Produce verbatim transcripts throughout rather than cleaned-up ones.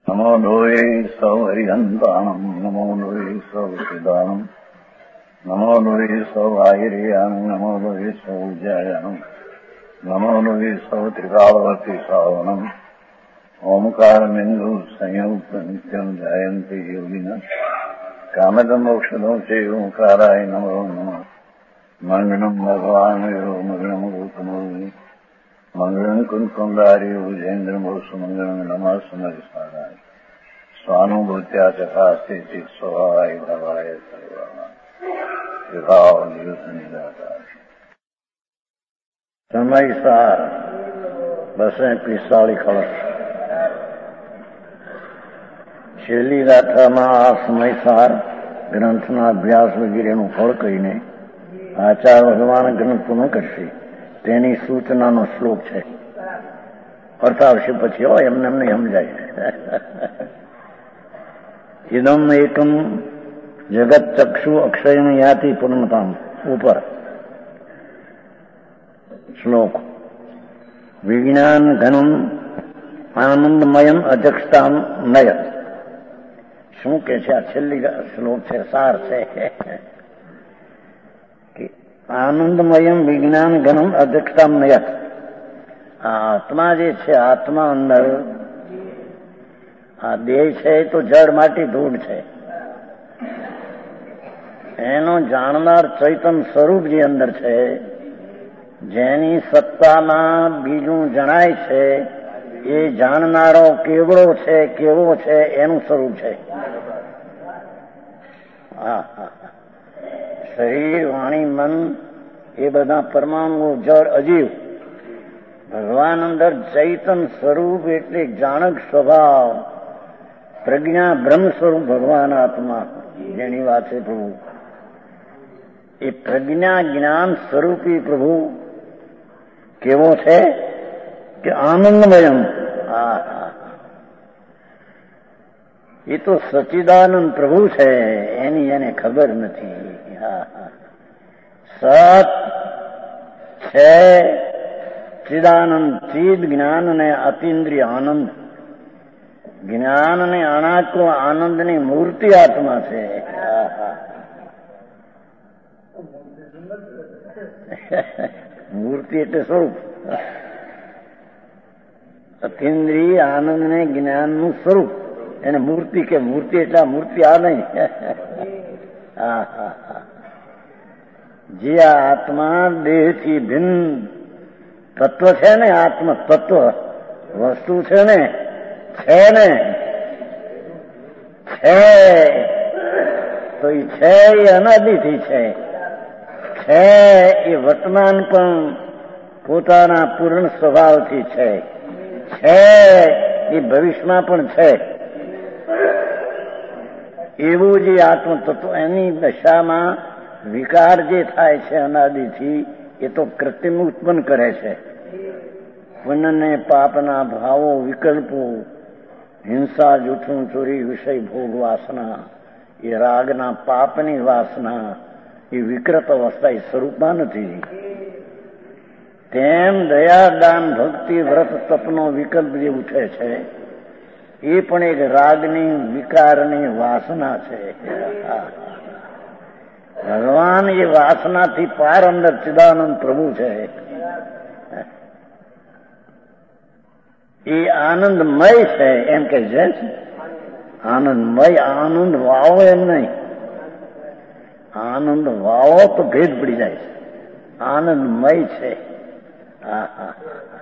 નમો લોહે સૌ હરિહંતાણમ નમો લોહે સૌ સિદાનમ નમો લોહે સૌ આયર્યાણમ નમો લોહે સૌ જયાણમ નમો લોહે સૌ ત્રિકાળવતી સાવનમ ઓમકાર બિંદુ સંયુક્ત નિત્યમ જાયંતી યોગિના કામદમ મોક્ષદો છે ઓંકારાય નમો નમઃ મંગળમ ભગવાન મંગળમ ગૌતમો મંગળમ કુંકુંદારી ભુજેન્દ્રમો સુમંગળમ નમઃ સમરિસ્મરાય સ્વાનુભૂત્યા ચકાસ્તે ચિત સ્વભાવાય ભવાય સર્વમાં વિભાવ નિરુદ્ધ નિરાકાર સમયસાર બસે પિસ્તાળીસ કળશ છેલ્લી ગાથામાં આ સમયસાર ગ્રંથના અભ્યાસ વગેરેનું ફળ કહીને આચાર્ય ભગવાન ગ્રંથ પૂર્ણ કરશે તેની સૂચનાનો શ્લોક છે. અર્થ આવશે પછી હો, એમને એમને સમજાય. ઇદમ એકમ જગત ચક્ષુ અક્ષય યાતિ પૂર્ણતામ ઉપર શ્લોક. વિજ્ઞાન ઘનમ આનંદમયમ અધ્યક્ષતામ નય. શું કે છે આ છેલ્લી શ્લોક છે, સાર છે. આનંદમયમ વિજ્ઞાન ઘનમ અધ્યક્ષતામ નયત. આ આત્મા જે છે, આત્મા અંદર આ દેહ છે તો જળ માટી ધૂળ છે. એનો જાણનાર ચૈતન સ્વરૂપ જે અંદર છે, જેની સત્તામાં બીજું જણાય છે, એ જાણનારો કેવડો છે, કેવો છે, એનું સ્વરૂપ છે. હા હા શરીર વાણી મન એ બધા પરમાણુઓ જળ અજીવ. ભગવાન અંદર ચૈતન સ્વરૂપ એટલે જાણક સ્વભાવ, પ્રજ્ઞા બ્રહ્મ સ્વરૂપ ભગવાન આત્મા જેની વાત છે પ્રભુ. એ પ્રજ્ઞા જ્ઞાન સ્વરૂપી પ્રભુ કેવો છે કે આનંદમયમ. હા હા એ તો સચ્ચિદાનંદ પ્રભુ છે, એની એને ખબર નથી. હા હા સત છે, ચિદાનંદ, ચિદ જ્ઞાન ને અતિન્દ્રિય આનંદ. જ્ઞાન ને અણાકો આનંદની મૂર્તિ આત્મા છે. મૂર્તિ એટલે સ્વરૂપ. અતિન્દ્રિય આનંદ ને જ્ઞાનનું સ્વરૂપ એને મૂર્તિ કે. મૂર્તિ એટલે મૂર્તિ આ નહીં. હા હા હા જે આત્મા દેહથી ભિન્ન તત્વ છે ને, આત્મ તત્વ વસ્તુ છે ને, છે ને છે તો એ છે એ અનાદિથી છે. છે એ વર્તમાન પણ પોતાના પૂર્ણ સ્વભાવથી છે. છે એ ભવિષ્યમાં પણ છે. એવું જે આત્મ તત્વ એની દશામાં વિકાર જે થાય છે અનાદિથી, એ તો કૃત્રિમ ઉત્પન્ન કરે છે. પુણ્ય ને પાપના ભાવો, વિકલ્પો, હિંસા, જૂઠું, ચોરી, વિષય ભોગ વાસના, એ રાગના પાપની વાસના, એ વિકૃત અવસ્થા એ સ્વરૂપમાં નથી. તેમ દયા દાન ભક્તિ વ્રત તપનો વિકલ્પ જે ઉઠે છે, એ પણ એક રાગની વિકારની વાસના છે. ભગવાન એ વાસનાથી પાર અંદર ચિદાનંદ પ્રભુ છે. એ આનંદમય છે એમ કે છે. આનંદમય, આનંદ વાવો એમ નહીં. આનંદ વાવો તો ભેદ પડી જાય છે. આનંદમય છે. હા હા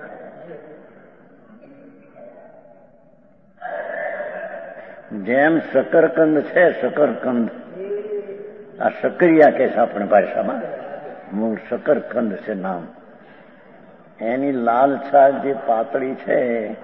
જેમ શકરકંદ છે, શકરકંદ આ શકરિયા કે છે આપણી ભાષામાં, મૂળ શકરકંદ છે નામ. એની લાલ છાલ જે પાતળી છે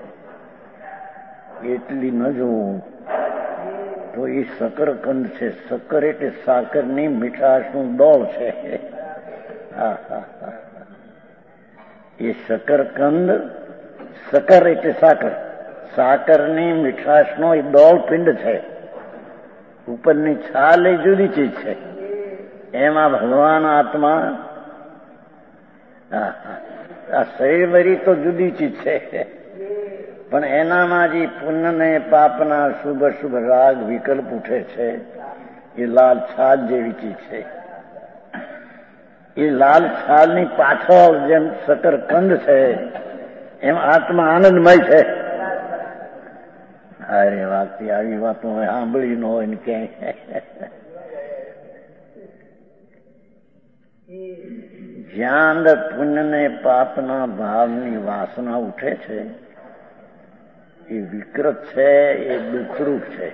એટલી ન જોવું તો એ શકરકંદ છે. શક્કર એટલે સાકરની મીઠાશનું દોળ છે. હા હા હા એ શકરકંદ, શક્કર એટલે સાકર, સાકરની મીઠાશનો એ દોળ પિંડ છે. ઉપરની છાલ એ જુદી ચીજ છે. એમાં ભગવાન આત્મા, આ શરીર વરી તો જુદી ચીજ છે. પણ એનામાં જે પુણ્ય ને પાપના શુભ શુભ રાગ વિકલ્પ ઉઠે છે એ લાલ છાલ જેવી ચીજ છે. એ લાલ છાલની પાછળ જેમ શકરકંદ છે એમ આત્મા આનંદમય છે. અરે વાતથી આવી વાતો સાંભળી ન હોય ને ક્યાંય. જ્યાં અંદર પુણ્ય ને પાપના ભાવની વાસના ઉઠે છે એ વિકૃત છે, એ દુઃખરૂપ છે.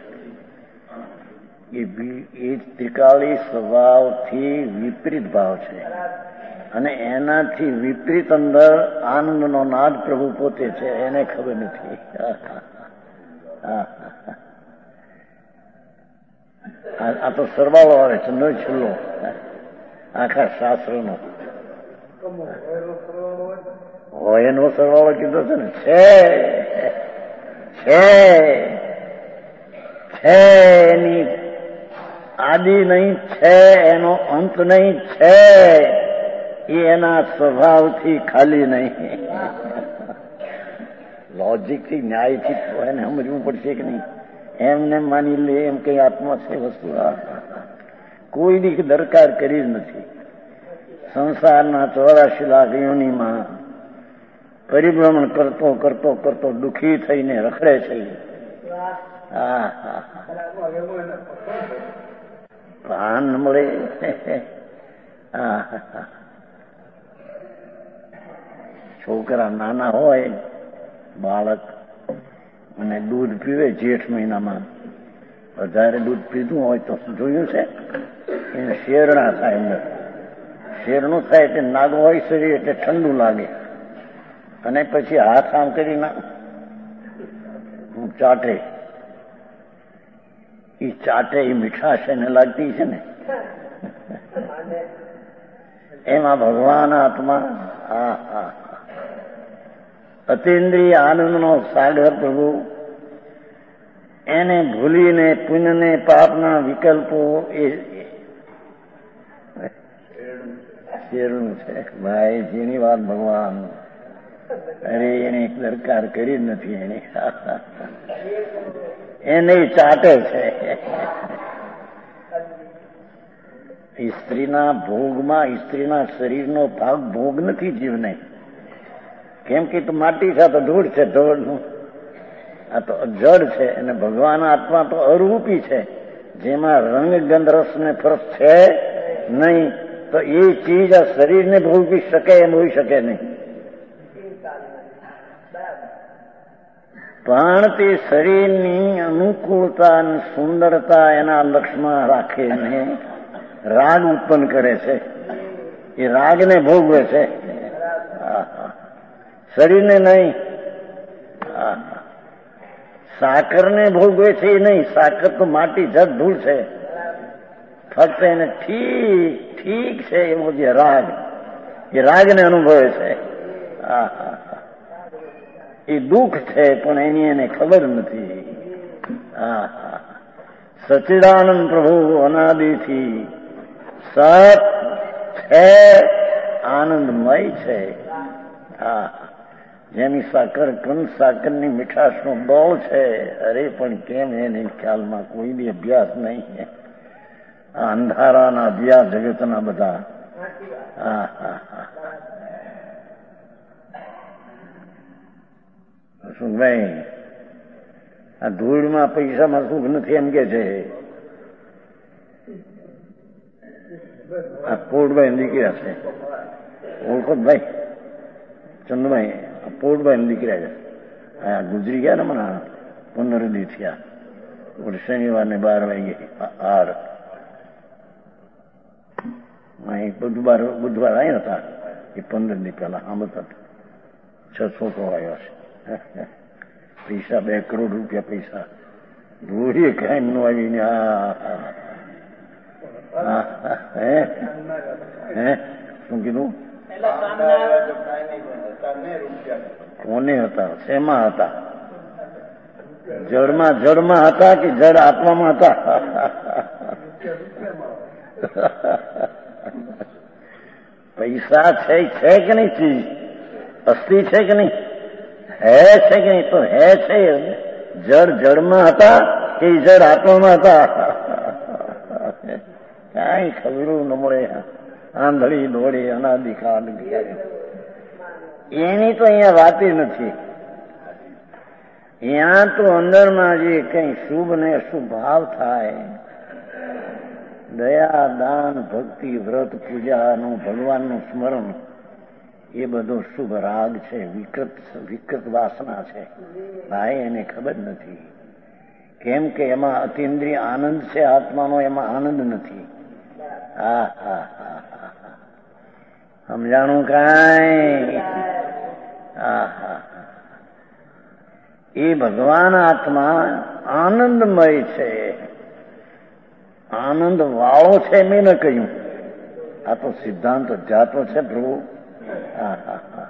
એ ત્રિકાળી સ્વભાવથી વિપરીત ભાવ છે અને એનાથી વિપરીત અંદર આનંદનો નાદ પ્રભુ પોતે છે, એને ખબર નથી. આ તો સરવાળો આવે છે, નો છેલ્લો આખા શાસ્ત્રનો હોય એનો સરવાળો કીધો છે ને. છે છે છે એની આદિ નહીં, છે એનો અંત નહીં, છે એ એના સ્વભાવથી ખાલી નહીં. લોજિકથી ન્યાયથી એને સમજવું પડશે કે નહીં. એમને માની લે એમ કઈ આત્મા છે વસ્તુ કોઈની દરકાર કરી જ નથી. સંસારના ચોરાશી લાખ યોનીમાં પરિભ્રમણ કરતો કરતો કરતો દુઃખી થઈને રખડે છે. હા હા ભાન મળે. છોકરા નાના હોય બાળક અને દૂધ પીવે જેઠ મહિનામાં, વધારે દૂધ પીધું હોય તો જોયું છે એને શેરણા થાય. અંદર શેરણું થાય એટલે નાગો હોય શરીર એટલે ઠંડુ લાગે અને પછી હાથ આમ કરી ના ચાટે. એ ચાટે એ મીઠાશ એને લાગતી છે ને. એમાં ભગવાન આત્મા હા હા અતિન્દ્રિય આનંદનો સાગર પ્રભુ એને ભૂલીને પુણ્ય ને પાપના વિકલ્પો એ શેરણું છે ભાઈ. જેની વાત ભગવાન અરે એને દરકાર કરી જ નથી. એને એને ચાટે છે. સ્ત્રીના ભોગમાં સ્ત્રીના શરીરનો ભાગ ભોગ નથી જીવને. કેમ કે તો માટી છે, તો ધૂળ છે, ધૂળનું આ તો જડ છે. અને ભગવાન આત્મા તો અરૂપી છે, જેમાં રંગ ગંધ રસ ને ફરક છે નહીં. તો એ ચીજ આ શરીરને ભોગવી શકે એમ હોઈ શકે નહીં. પણ તે શરીરની અનુકૂળતા અને સુંદરતા એના લક્ષમાં રાખીને રાગ ઉત્પન્ન કરે છે. એ રાગને ભોગવે છે, શરીરને નહીં. સાકરને ભોગવે છે એ નહીં. સાકર તો માટી જડ ધૂળ છે. ફક્ત એને ઠીક ઠીક છે એવો જે રાગ, એ રાગને અનુભવે છે. હા હા એ દુઃખ છે પણ એની એને ખબર નથી. હા હા સચ્ચિદાનંદ પ્રભુ અનાદિથી સત છે, આનંદમય છે. હા જેની સાકર કંદ સાકરની મીઠાશનો દોળ છે. અરે પણ કેમ એને ખ્યાલમાં કોઈ બી અભ્યાસ નહીં. આ અંધારાના અભ્યાસ જગતના બધા. હા હા હા શું ભાઈ આ ધૂળમાં પૈસામાં સુખ નથી એમ કે છે. આ પોટભાઈ નીકળ્યા છે, ઓળખો ભાઈ ચંદભાઈ. પોટભાઈ નીકળ્યા છે. હા ગુજરી ગયા ને મને પંદર દી થયા. શનિવાર ને બાર વાગે આર બુધવાર બુધવાર આવ્યા હતા. એ પંદર દી પહેલા સાંભળતા છ છોકરો આવ્યો છે. પૈસા બે કરોડ રૂપિયા પૈસા ધોરી કાંઈ નો આવીને. હે હે શું કીધું? કોને હતા? શેમાં હતા? જળમાં જળમાં હતા કે જળ આત્મામાં હતા? પૈસા છે છે કે નહીં? ચીજ અસ્થિ છે કે નહીં? હે છે કે નહીં? તો હે છે. જળ જળમાં હતા કે જળ આત્મામાં હતા? કાંઈ ખબરું ન મળે. આંધળી દોડી અનાદિકાળ એની તો અહીંયા વાત નથી. ત્યાં તો અંદરમાં જે કઈ શુભ ને અશુભ ભાવ થાય, દયા દાન ભક્તિ વ્રત પૂજાનું ભગવાનનું સ્મરણ, એ બધો શુભ રાગ છે, વિકૃત વિકૃત વાસના છે. ભાઈ એને ખબર નથી. કેમ કે એમાં અતિન્દ્રિય આનંદ છે આત્માનો, એમાં આનંદ નથી. હા હા હા હા હા સમજાણું કાંઈ? હા હા એ ભગવાન આત્મા આનંદમય છે, આનંદ વાળો છે. મેં ન કહ્યું, આ તો સિદ્ધાંત જાતો છે પ્રભુ. હા હા હા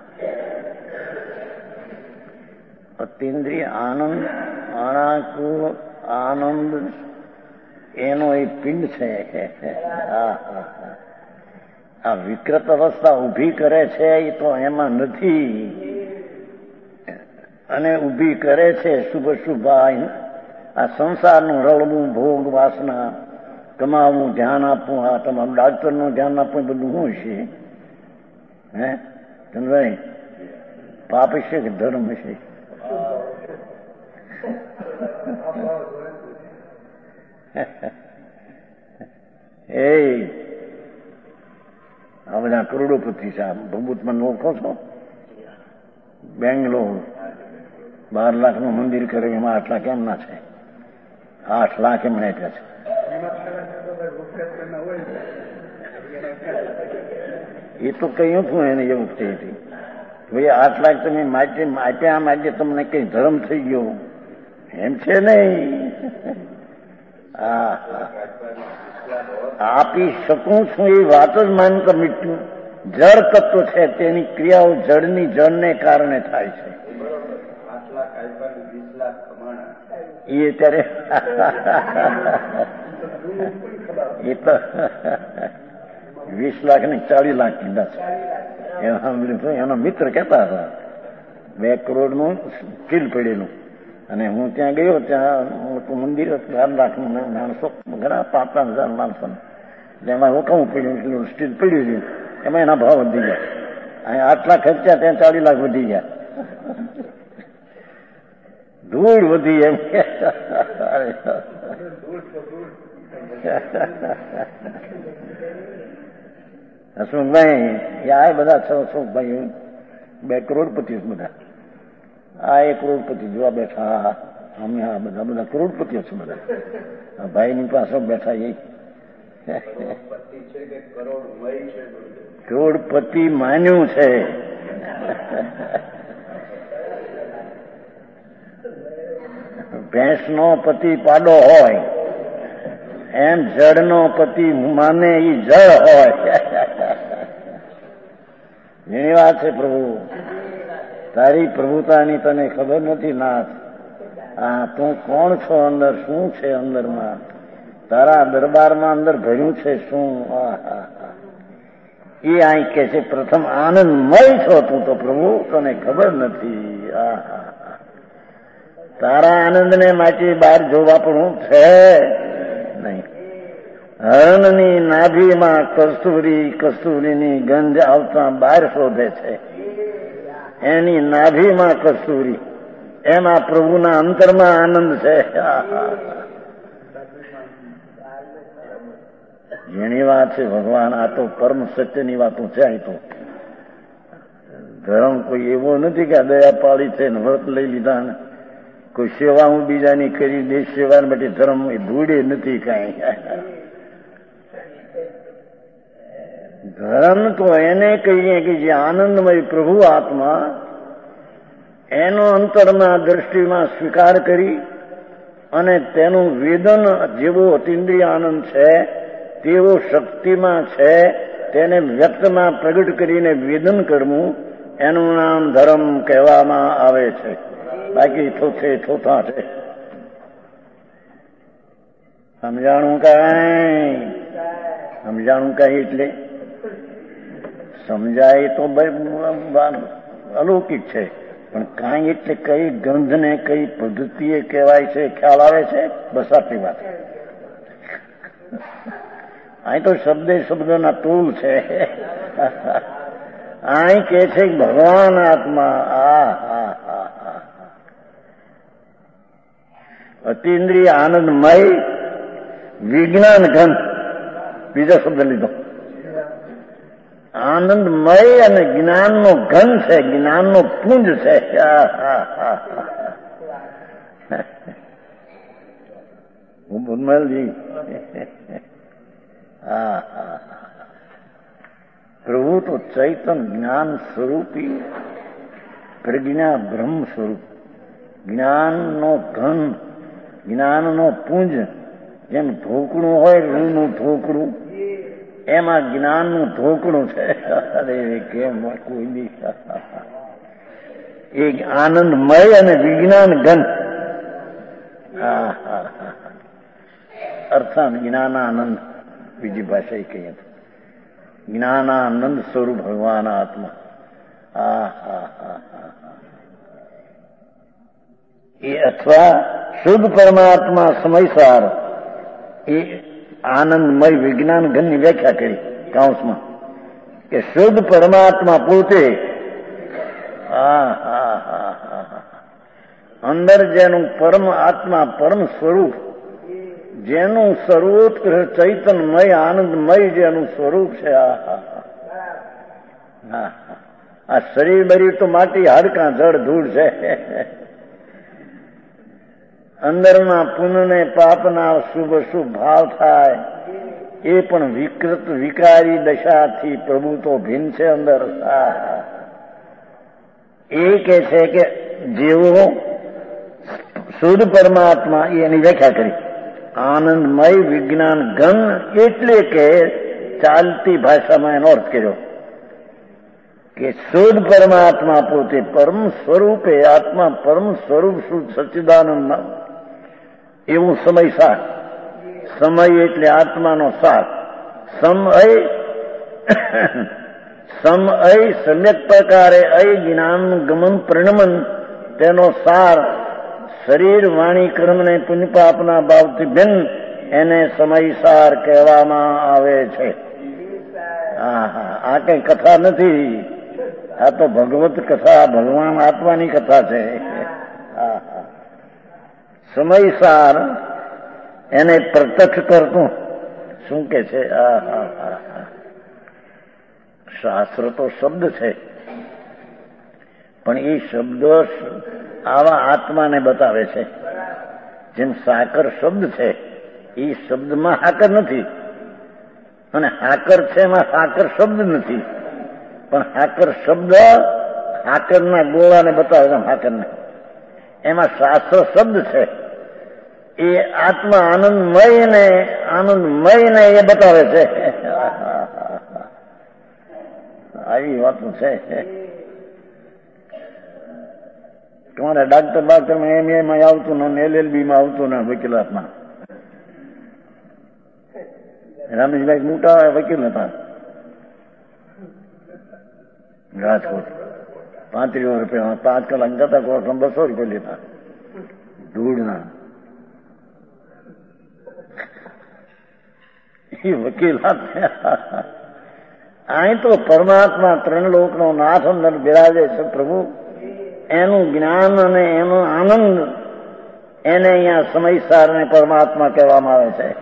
અતિન્દ્રિય આનંદ, અણાકુ આનંદ, એનો એ પિંડ છે. હા હા હા આ વિકૃત અવસ્થા ઊભી કરે છે એ તો એમાં નથી. અને ઊભી કરે છે શુભ શુભ આ સંસારનું રળવું, ભોગ વાસના, કમાવું, ધ્યાન આપવું. આ તમારું ડાક્ટરનું ધ્યાન આપવું બધું શું છે? હે ચંદ્રભાઈ, પાપ છે કે ધર્મ છે? એ આ બધા કરોડોપતિ છે. ભગવતમાં ઓળખો છો? બેંગ્લોર બાર લાખનું મંદિર કર્યું, એમાં આઠ લાખ એમ ના છે. આઠ લાખ એમ આપ્યા છે. એ તો કહ્યું છું એને એવું થઈ હતી. ભાઈ આઠ લાખ તમે માટે આપ્યા, માટે તમને કઈ ધર્મ થઈ ગયો એમ છે નહીં. હા આપી શકું છું એ વાત જ માનતા મીઠું. જળ તત્વ છે, તેની ક્રિયાઓ જળની જળને કારણે થાય છે. એ ત્યારે એ તો વીસ લાખ ને ચાલીસ લાખ કીધા છે. એનો મિત્ર કહેતા હતા બે કરોડ નું સ્ટીલ પડેલું, અને હું ત્યાં ગયો, ત્યાં મોટું મંદિર ચાર લાખ નું માણસો, ઘણા પાંચ પાંચ હજાર માણસો, એમાં રોકાવું પડ્યું, એટલું સ્ટીલ પડ્યું છે. એમાં એના ભાવ વધી ગયા. અહીં આઠ લાખ ખર્ચ્યા, ત્યાં ચાલીસ લાખ વધી ગયા. ધૂળ વધી એમ. હસમુખભાઈ આ બધા હસમુખભાઈ બે કરોડપતિ બધા. આ એક કરોડપતિ જોવા બેઠા, અમે આ બધા બધા કરોડપતિઓ છે બધા. ભાઈ ની પાસે બેઠા એ કરોડપતિ માન્યું છે. ભેંસ નો પતિ પાડો હોય એમ જળનો પતિ માને ઈ જળ હોય. એની વાત છે પ્રભુ. તારી પ્રભુતાની તને ખબર નથી નાથ. હા તું કોણ છો અંદર? શું છે અંદરમાં? તારા દરબારમાં અંદર ભર્યું છે શું? એ અહીં કે છે પ્રથમ આનંદમય છો તું તો પ્રભુ, તને ખબર નથી. આહા તારા આનંદને માટે બહાર જોવા પણ છે નહીં. હરણની નાભીમાં કસ્તુરી, કસ્તુરીની ગંધ આવતા બહાર શોધે છે. એની નાભીમાં કસ્તુરી, એમાં પ્રભુના અંતરમાં આનંદ છે. જેની વાત છે ભગવાન, આ તો પરમ સત્યની વાતો છે. અહીં તો ધર્મ કોઈ એવો નથી કે દયા પાડી છે ને વ્રત લઈ લીધા ને કોઈ સેવા હું બીજાની કરી, દેશ સેવા માટે ધર્મ એ ધૂળે નથી કાંઈ. ધર્મ તો એને કહીએ કે જે આનંદમય પ્રભુ આત્મા એનો અંતરમાં દ્રષ્ટિમાં સ્વીકાર કરી અને તેનું વેદન જેવો અતિન્દ્રિય આનંદ છે તેવો શક્તિમાં છે, તેને વ્યક્તમાં પ્રગટ કરીને વેદન કરવું, એનું નામ ધર્મ કહેવામાં આવે છે. બાકી થોથે થોથા છે. સમજાણું કાંઈ? સમજાણું કાંઈ એટલે સમજાય તો અલૌકિક છે. પણ કાંઈ એટલે કઈ ગંધને કઈ પદ્ધતિએ કહેવાય છે ખ્યાલ આવે છે? બસ આટલી વાત. અહીં તો શબ્દે શબ્દના તૂલ છે. અહીં કે છે ભગવાન આત્મા. આ હા હા હા અતિન્દ્રિય આનંદમય વિજ્ઞાન ઘન. બીજો શબ્દ લીધો. આનંદમય અને જ્ઞાનનો ઘન છે, જ્ઞાનનો પુંજ છે. હું બુનમલજી હા હા પ્રભુ તો ચૈતન જ્ઞાન સ્વરૂપી પ્રજ્ઞા બ્રહ્મ સ્વરૂપ, જ્ઞાનનો ઘન, જ્ઞાનનો પુંજ. જેમ ધોકણું હોય રૂનું ધોકણું, એમાં જ્ઞાનનું ધોકણું છે. અરે કેમ કોઈ દી એ આનંદમય અને વિજ્ઞાન ઘન. હા હા હા અર્થાન જ્ઞાનાનંદ. બીજી ભાષા એ કહીએ તો જ્ઞાનાનંદ સ્વરૂપ ભગવાન આત્મા. હા હા હા હા એ અથવા શુદ્ધ પરમાત્મા સમયસાર એ આનંદમય વિજ્ઞાન ઘનની વ્યાખ્યા કરી કાઉન્સમાં કે શુદ્ધ પરમાત્મા પોતે હા હા હા હા અંદર જેનું પરમ આત્મા પરમ સ્વરૂપ, જેનું સર્વોત્કૃષ્ટ ચૈતનમય આનંદમય જેનું સ્વરૂપ છે. આ હા આ શરીર બરીર તો માટી હાડકાં જળ ધૂળ છે. અંદરના પુણ્યને પાપના શુભ શુભ ભાવ થાય એ પણ વિકૃત વિકારી દશાથી પ્રભુ તો ભિન્ન છે અંદર. એ કે છે કે જેવો શુદ્ધ પરમાત્મા એની વ્યાખ્યા કરી આનંદમય વિજ્ઞાન ઘન, એટલે કે ચાલતી ભાષામાં એનો અર્થ કર્યો કે શુદ્ધ પરમાત્મા પોતે પરમ સ્વરૂપે આત્મા પરમ સ્વરૂપ શુદ્ધ સચ્ચિદાનંદ એવું સમય સાર. સમય એટલે આત્માનો સાર. સમય સમય સમ્યક પ્રકારે અય જ્ઞાનનું ગમન પરિણમન તેનો સાર શરીર વાણી કર્મને પુણ્યપાપના ભાવથી ભિન્ન એને સમયસાર કહેવામાં આવે છે. હા હા આ કઈ કથા નથી, આ તો ભગવત કથા, ભગવાન આત્માની કથા છે. હા હા સમયસાર એને પ્રત્યક્ષ કરતું શું કે છે? હા હા હા શાસ્ત્ર તો શબ્દ છે, પણ એ શબ્દ આવા આત્માને બતાવે છે. જેમ સાકર શબ્દ છે, એ શબ્દમાં હાકર નથી, અને હાકર છે એમાં સાકર શબ્દ નથી, પણ હાકર શબ્દ હાકરના ગોળાને બતાવે છે. હાકરને એમાં શાસ્ત્ર શબ્દ છે, એ આત્મા આનંદમય ને આનંદમય ને એ બતાવે છે. આવી વાતો છે. તમારે ડાક્ટર બાક્ટરમાં એમ એમાં આવતું ને એલએલબી માં આવતું ને વકીલાતમાં. રામેશભાઈ મોટા વકીલ હતા રાજકોટ. પાંત્રીસ રૂપિયા પાંચ કલાક જતા કોર્ટમાં બસો રૂપિયા લેતા ધૂળના. એ વકીલાત. અહીં તો પરમાત્મા ત્રણ લોકનો નાથ અંદર બિરાજે છે પ્રભુ. એનું જ્ઞાન અને એનો આનંદ એને અહીંયા સમયસાર ને પરમાત્મા કહેવામાં આવે છે.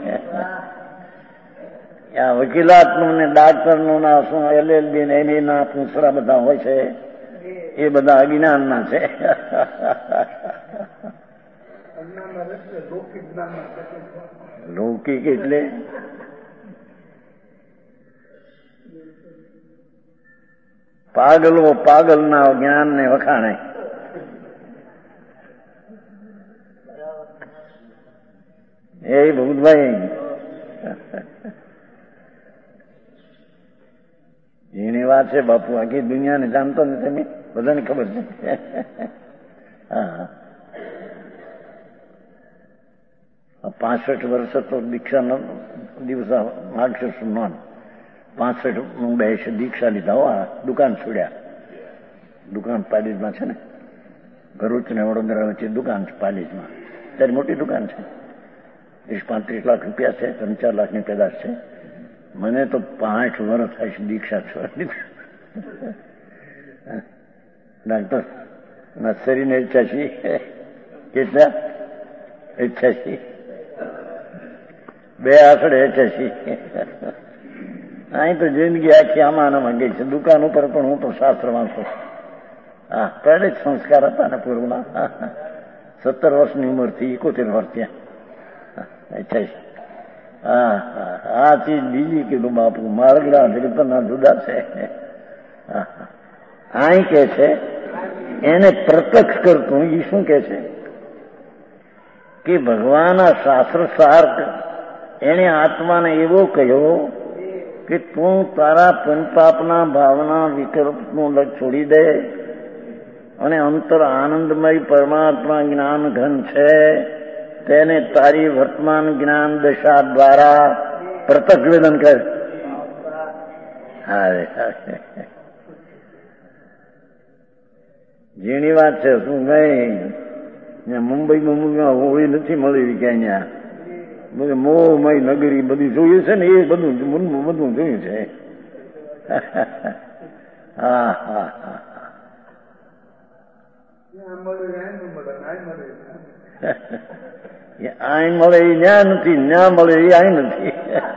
આ વકીલાતનું ને ડાક્ટરનું ના શું એલએલબી ને એની ના પૂછડા બધા હોય છે, એ બધા અજ્ઞાનના છે. લૌકિક એટલે પાગલો પાગલના જ્ઞાનને વખાણે. એ ભૂતભાઈ એની વાત છે બાપુ. આખી દુનિયાને જાણતો ને તમે બધાને ખબર છે. હા પાસઠ વર્ષ તો દીક્ષાનો દિવસ માગશો નોન પાસઠ હું બે દીક્ષા લીધા હો. દુકાન છોડ્યા, દુકાન પાડીમાં છે ને ભરૂચ ને વડોદરા વચ્ચે દુકાન છે પાલીજમાં. ત્યારે મોટી દુકાન છે, ત્રીસ પાંત્રીસ લાખ રૂપિયા છે, ત્રણ ચાર લાખની પેદાશ છે. મને તો પાંચ વર્ષ થાય છે દીક્ષા છોડવાની. ડાક્ટર નર્સરીને ઈચ્છાશી કેટલા ઈચ્છાશી બે આસડે ઈચ્છાશી. અહીં તો જિંદગી આખી આમાં આનામાં ગઈ છે. દુકાન ઉપર પણ હું તો શાસ્ત્ર વાંચું. હા, પહેલે જ સંસ્કાર હતા ને પૂર્વના. સત્તર વર્ષની ઉંમરથી એકોતેર વર્ષ ત્યાં ઈચ્છાશી. હા હા, આ ચીજ બીજી કીધું બાપુ, મારગડા જગતના જુદા છે. અહીં કે છે એને પ્રત્યક્ષ કરતું. એ શું કે છે કે ભગવાનના શાસ્ત્ર સાર એને આત્માને એવો કહ્યો કે તું તારા પંચપાપના ભાવના વિકલ્પનું લગ છોડી દે અને અંતર આનંદમય પરમાત્મા જ્ઞાન ઘન છે તેને તારી વર્તમાન જ્ઞાન દશા દ્વારા પ્રત્યક્ષ વેદન કર. હા, ઝીણી વાત છે. શું નહીં, મુંબઈમાં મુંબઈમાં હોળી નથી મળી ક્યાં. બધું મોહમય નગરી બધી જોયું છે ને, એ બધું બધું જોયું છે. હા હા હા, આઈ મળે એ ન્યા નથી, ન્યા મળે એ આઈ નથી.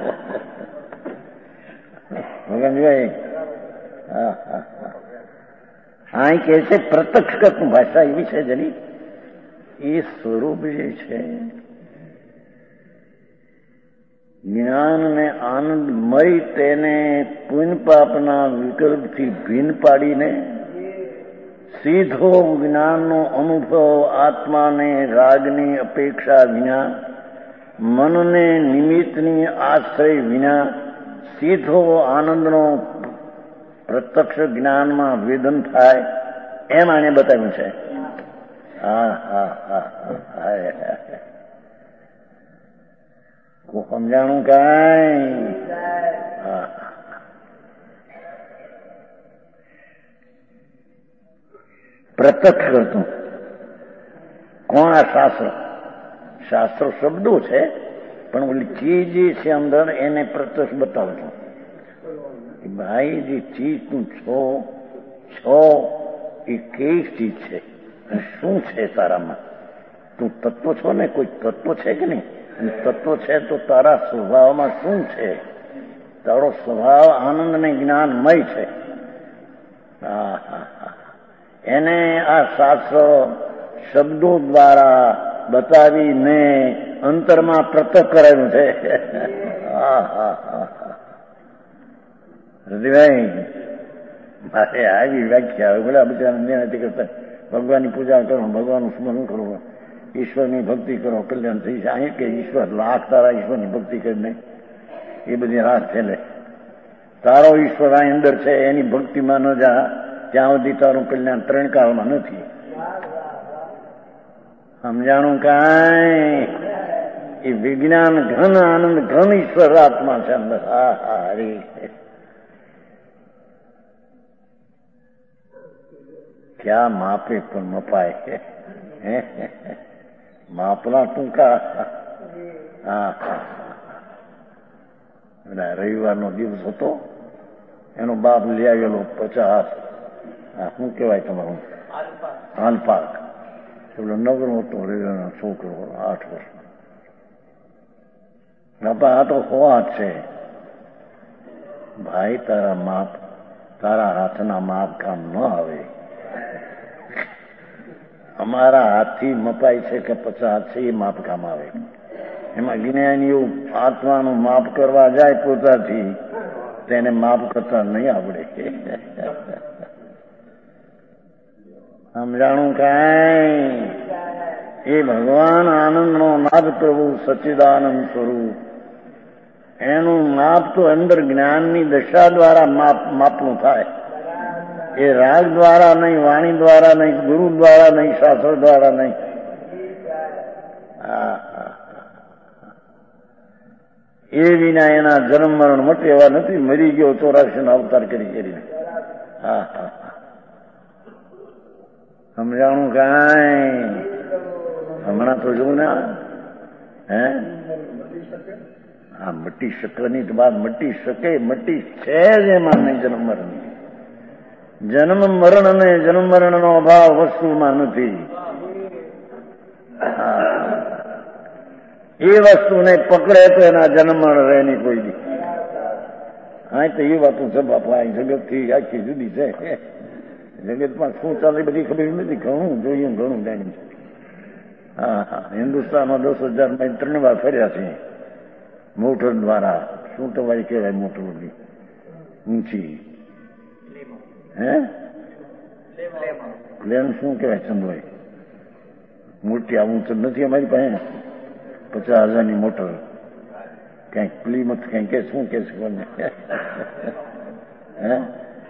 ભગવાનભાઈ હા હા હા, આ કે છે પ્રત્યક્ષ કરતું. ભાષા એવી છે જેની એ સ્વરૂપ જે છે જ્ઞાન ને આનંદમય તેને પુણ્ય પાપના વિકલ્પથી ભિન્ન પાડીને સીધો જ્ઞાનનો અનુભવ આત્માને રાગની અપેક્ષા વિના, મનને નિમિત્તની આશ્રય વિના સીધો આનંદનો પ્રત્યક્ષ જ્ઞાનમાં વેદન થાય એમ આને બતાવ્યું છે. હા હા હા હા, સમજાણું કાંઈ? હા, પ્રત્યક્ષ કરતું કોણ? આ શાસ્ત્ર. શાસ્ત્ર શબ્દો છે પણ ઓલી ચીજ છે અંદર એને પ્રત્યક્ષ બતાવજો. ભાઈ જે ચીજ તું છો છો એ કઈ ચીજ છે, શું છે તારામાં? તું તત્વ છો ને, કોઈ તત્વ છે કે નહીં? તત્વ છે તો તારા સ્વભાવમાં શું છે? તારો સ્વભાવ આનંદ ને જ્ઞાનમય છે. હા હા હા, એને આ શાસ્ત્ર શબ્દો દ્વારા બતાવીને અંતરમાં પ્રત્યક્ષ કરેલું છે. હા હા હા, હૃદયભાઈ મારે આવી વ્યાખ્યા આવે. બોલા બિચારા નથી કરતા. ભગવાનની પૂજા કરો, ભગવાનનું સ્મરણ કરો, ઈશ્વરની ભક્તિ કરો, કલ્યાણ થઈ જાય. અહીં કે ઈશ્વર લાખ તારા ઈશ્વરની ભક્તિ કરીને એ બધી રાત છેલ્લે તારો ઈશ્વર આ અંદર છે એની ભક્તિમાં ન જા ત્યાં સુધી તારું કલ્યાણ ત્રણ કાળમાં નથી. સમજાણું કાંઈ? એ વિજ્ઞાન ઘન આનંદ ઘન ઈશ્વર આત્મા છે અંદર. હા હા, હરી ક્યાં માપે પણ મપાય. માપના ટૂંકા. હા હા, રવિવારનો દિવસ હતો, એનો બાપ લઈ આવેલો પચાસ, શું કહેવાય તમારું, હાલપાક. પેલો નગરો હતો રવિવારનો છોકરો, આઠ વર્ષનો. બાપા આ તો હોવા છે ભાઈ, તારા માપ તારા હાથના માપ કામ ન આવે. અમારા હાથથી મપાય છે કે પચાસ છે એ માપ કામ આવે. એમાં જ્ઞાનીઓ આત્માનું માપ કરવા જાય પોતાથી, તેને માપ કરતા નહીં આવડે. સમજાણું કાંઈ? એ ભગવાન આનંદનો નાદ પ્રભુ સચ્ચિદાનંદ સ્વરૂપ, એનું માપ તો અંદર જ્ઞાનની દશા દ્વારા માપ માપનું થાય. એ રાગ દ્વારા નહીં, વાણી દ્વારા નહીં, ગુરુ દ્વારા નહીં, શાસ્ત્ર દ્વારા નહીં. એ વિના એના જન્મ મરણ મટે એવા નથી. મરી ગયો ચોરાશી નો અવતાર કરી કરીને. હા હા, સમજાણું કાંઈ? હમણાં તો જોઉં ને હે આ મટી શકવાની તો વાત મટી શકે, મટી છે જ એમાં નહીં. જન્મ મરણ જન્મ મરણ અને જન્મ મરણનો અભાવ વસ્તુમાં નથી. એ વસ્તુને પકડે તો એના જન્મ મરણ રહે નહીં કોઈ દી. હા તો એ વાતો છે બાપા. આ જગત થી આખી જુદી છે. જગતમાં શું ચાલે બધી ખબર નથી. ઘણું જોઈએ, ઘણું જાણ્યું છે. હા હા હિન્દુસ્તાનમાં દસ હજાર માં ત્રણ વાર ફર્યા છે મોટર દ્વારા. શું તમારી કહેવાય મોટરોની ઊંચી? હે પ્લેન શું કહેવાય ચંદભાઈ? મોટી આવું તો નથી અમારી પાસે. પચાસ હજારની મોટર ક્યાંક પ્લીમથ ક્યાંક કે શું કે છે કોને? હે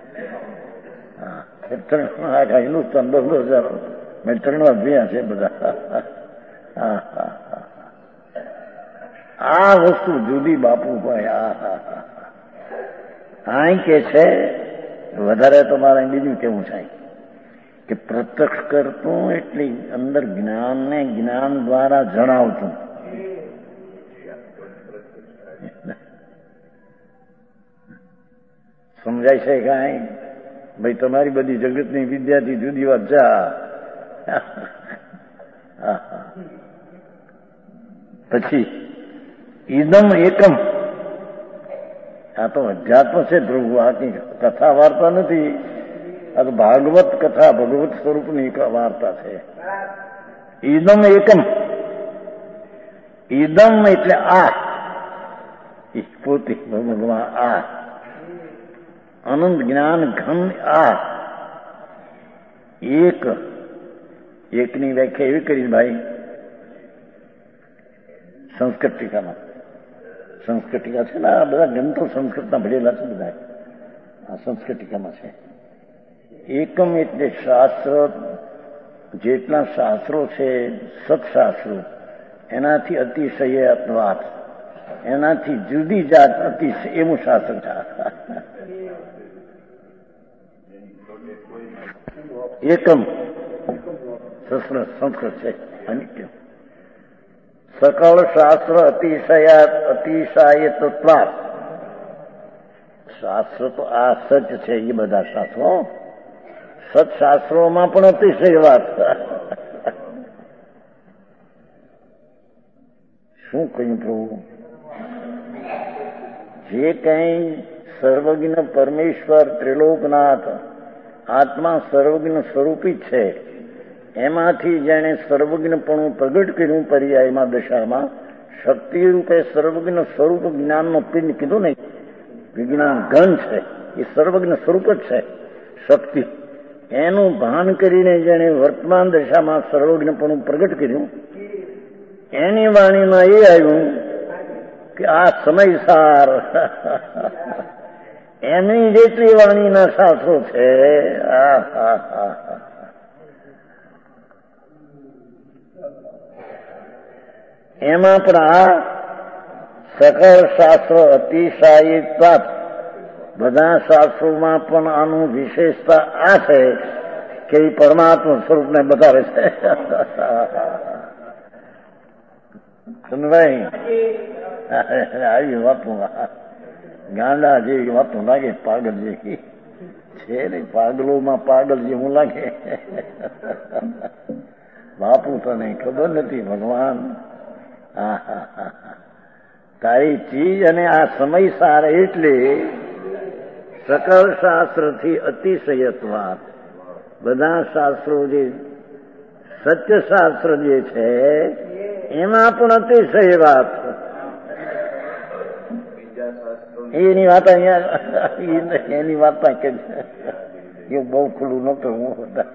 હા હિન્દુસ્તાન દસ દસ હજાર મેં ત્રણ વાર જોયા છે બધા. હા હા હા આ વસ્તુ જુદી બાપુ ભાઈ. હા હા હા આ કે છે વધારે તમારે બીજું કેવું થાય કે પ્રત્યક્ષ કરતું એટલે અંદર જ્ઞાનને જ્ઞાન દ્વારા જણાવતું. સમજાય છે કાંઈ? ભાઈ તમારી બધી જગતની વિદ્યાથી જુદી વાત છે. પછી ઈદમ એકમ. આ તો અધ્યાત્મ છે પ્રભુ. આ કઈ કથા વાર્તા નથી. આ તો ભાગવત કથા, ભગવત સ્વરૂપની વાર્તા છે. ઈદમ એકમ. ઈદમ એટલે આ પોતે ભગવાન. આ અનંત જ્ઞાન ઘન. આ એક. એકની વ્યાખ્યા એવી કરી ભાઈ સંસ્કૃત ટીકામાં. સંસ્કૃત ટીકા છે ને આ બધા ગ્રંથો સંસ્કૃતના ભણેલા છે બધા. આ સંસ્કૃત ટીકામાં છે. એકમ એટલે શાસ્ત્ર, જેટલા શાસ્ત્રો છે સત્શાસ્ત્રો એનાથી અતિશય વાત, એનાથી જુદી જાત અતિશય એવું શાસ્ત્ર છે. એકમ સંસ્કૃત છે. અનિત્ય સકળ શાસ્ત્ર અતિશય અતિશયત્વાત. શાસ્ત્ર તો આ સચ છે. એ બધા શાસ્ત્રો સત્શાસ્ત્રોમાં પણ અતિશય વાત. શું કહ્યું પ્રભુ? જે કઈ સર્વજ્ઞ પરમેશ્વર ત્રિલોકનાથ આત્મા સર્વજ્ઞ સ્વરૂપી છે એમાંથી જેણે સર્વજ્ઞપણું પ્રગટ કર્યું પર્યાયમાં દશામાં શક્તિ રૂપે સર્વજ્ઞ સ્વરૂપ જ્ઞાનનો પિંડ કીધું નહીં. વિજ્ઞાન ઘન છે એ સર્વજ્ઞ સ્વરૂપ જ છે શક્તિ. એનું ભાન કરીને જેણે વર્તમાન દશામાં સર્વજ્ઞપણું પ્રગટ કર્યું એની વાણીમાં એ આવ્યું કે આ સમયસાર એની જેટલી વાણીના શાસ્ત્રો છે. એમાં પણ આ સકળ શાસ્ત્ર અતિશાયિત્વાત. બધા શાસ્ત્રોમાં પણ આનું વિશેષતા આ છે કે એ પરમાત્મા સ્વરૂપને બતાવે છે. સુનભાઈ આવી વાતો ગાંડા જેવી વાતો લાગે, પાગલ જેવી છે ને. પાગલોમાં પાગલ જેવું લાગે. બાપુ તને ખબર નથી ભગવાન. તારી ચીજ અને આ સમય સાર એટલે સકળ શાસ્ત્રથી અતિશયત્વાત. બધા શાસ્ત્રો જે સત્ય શાસ્ત્ર જે છે એમાં પણ અતિશય વાત. એની વાત અહીંયા એની વાત કે એ બહુ ખુલ્લું નતું. હું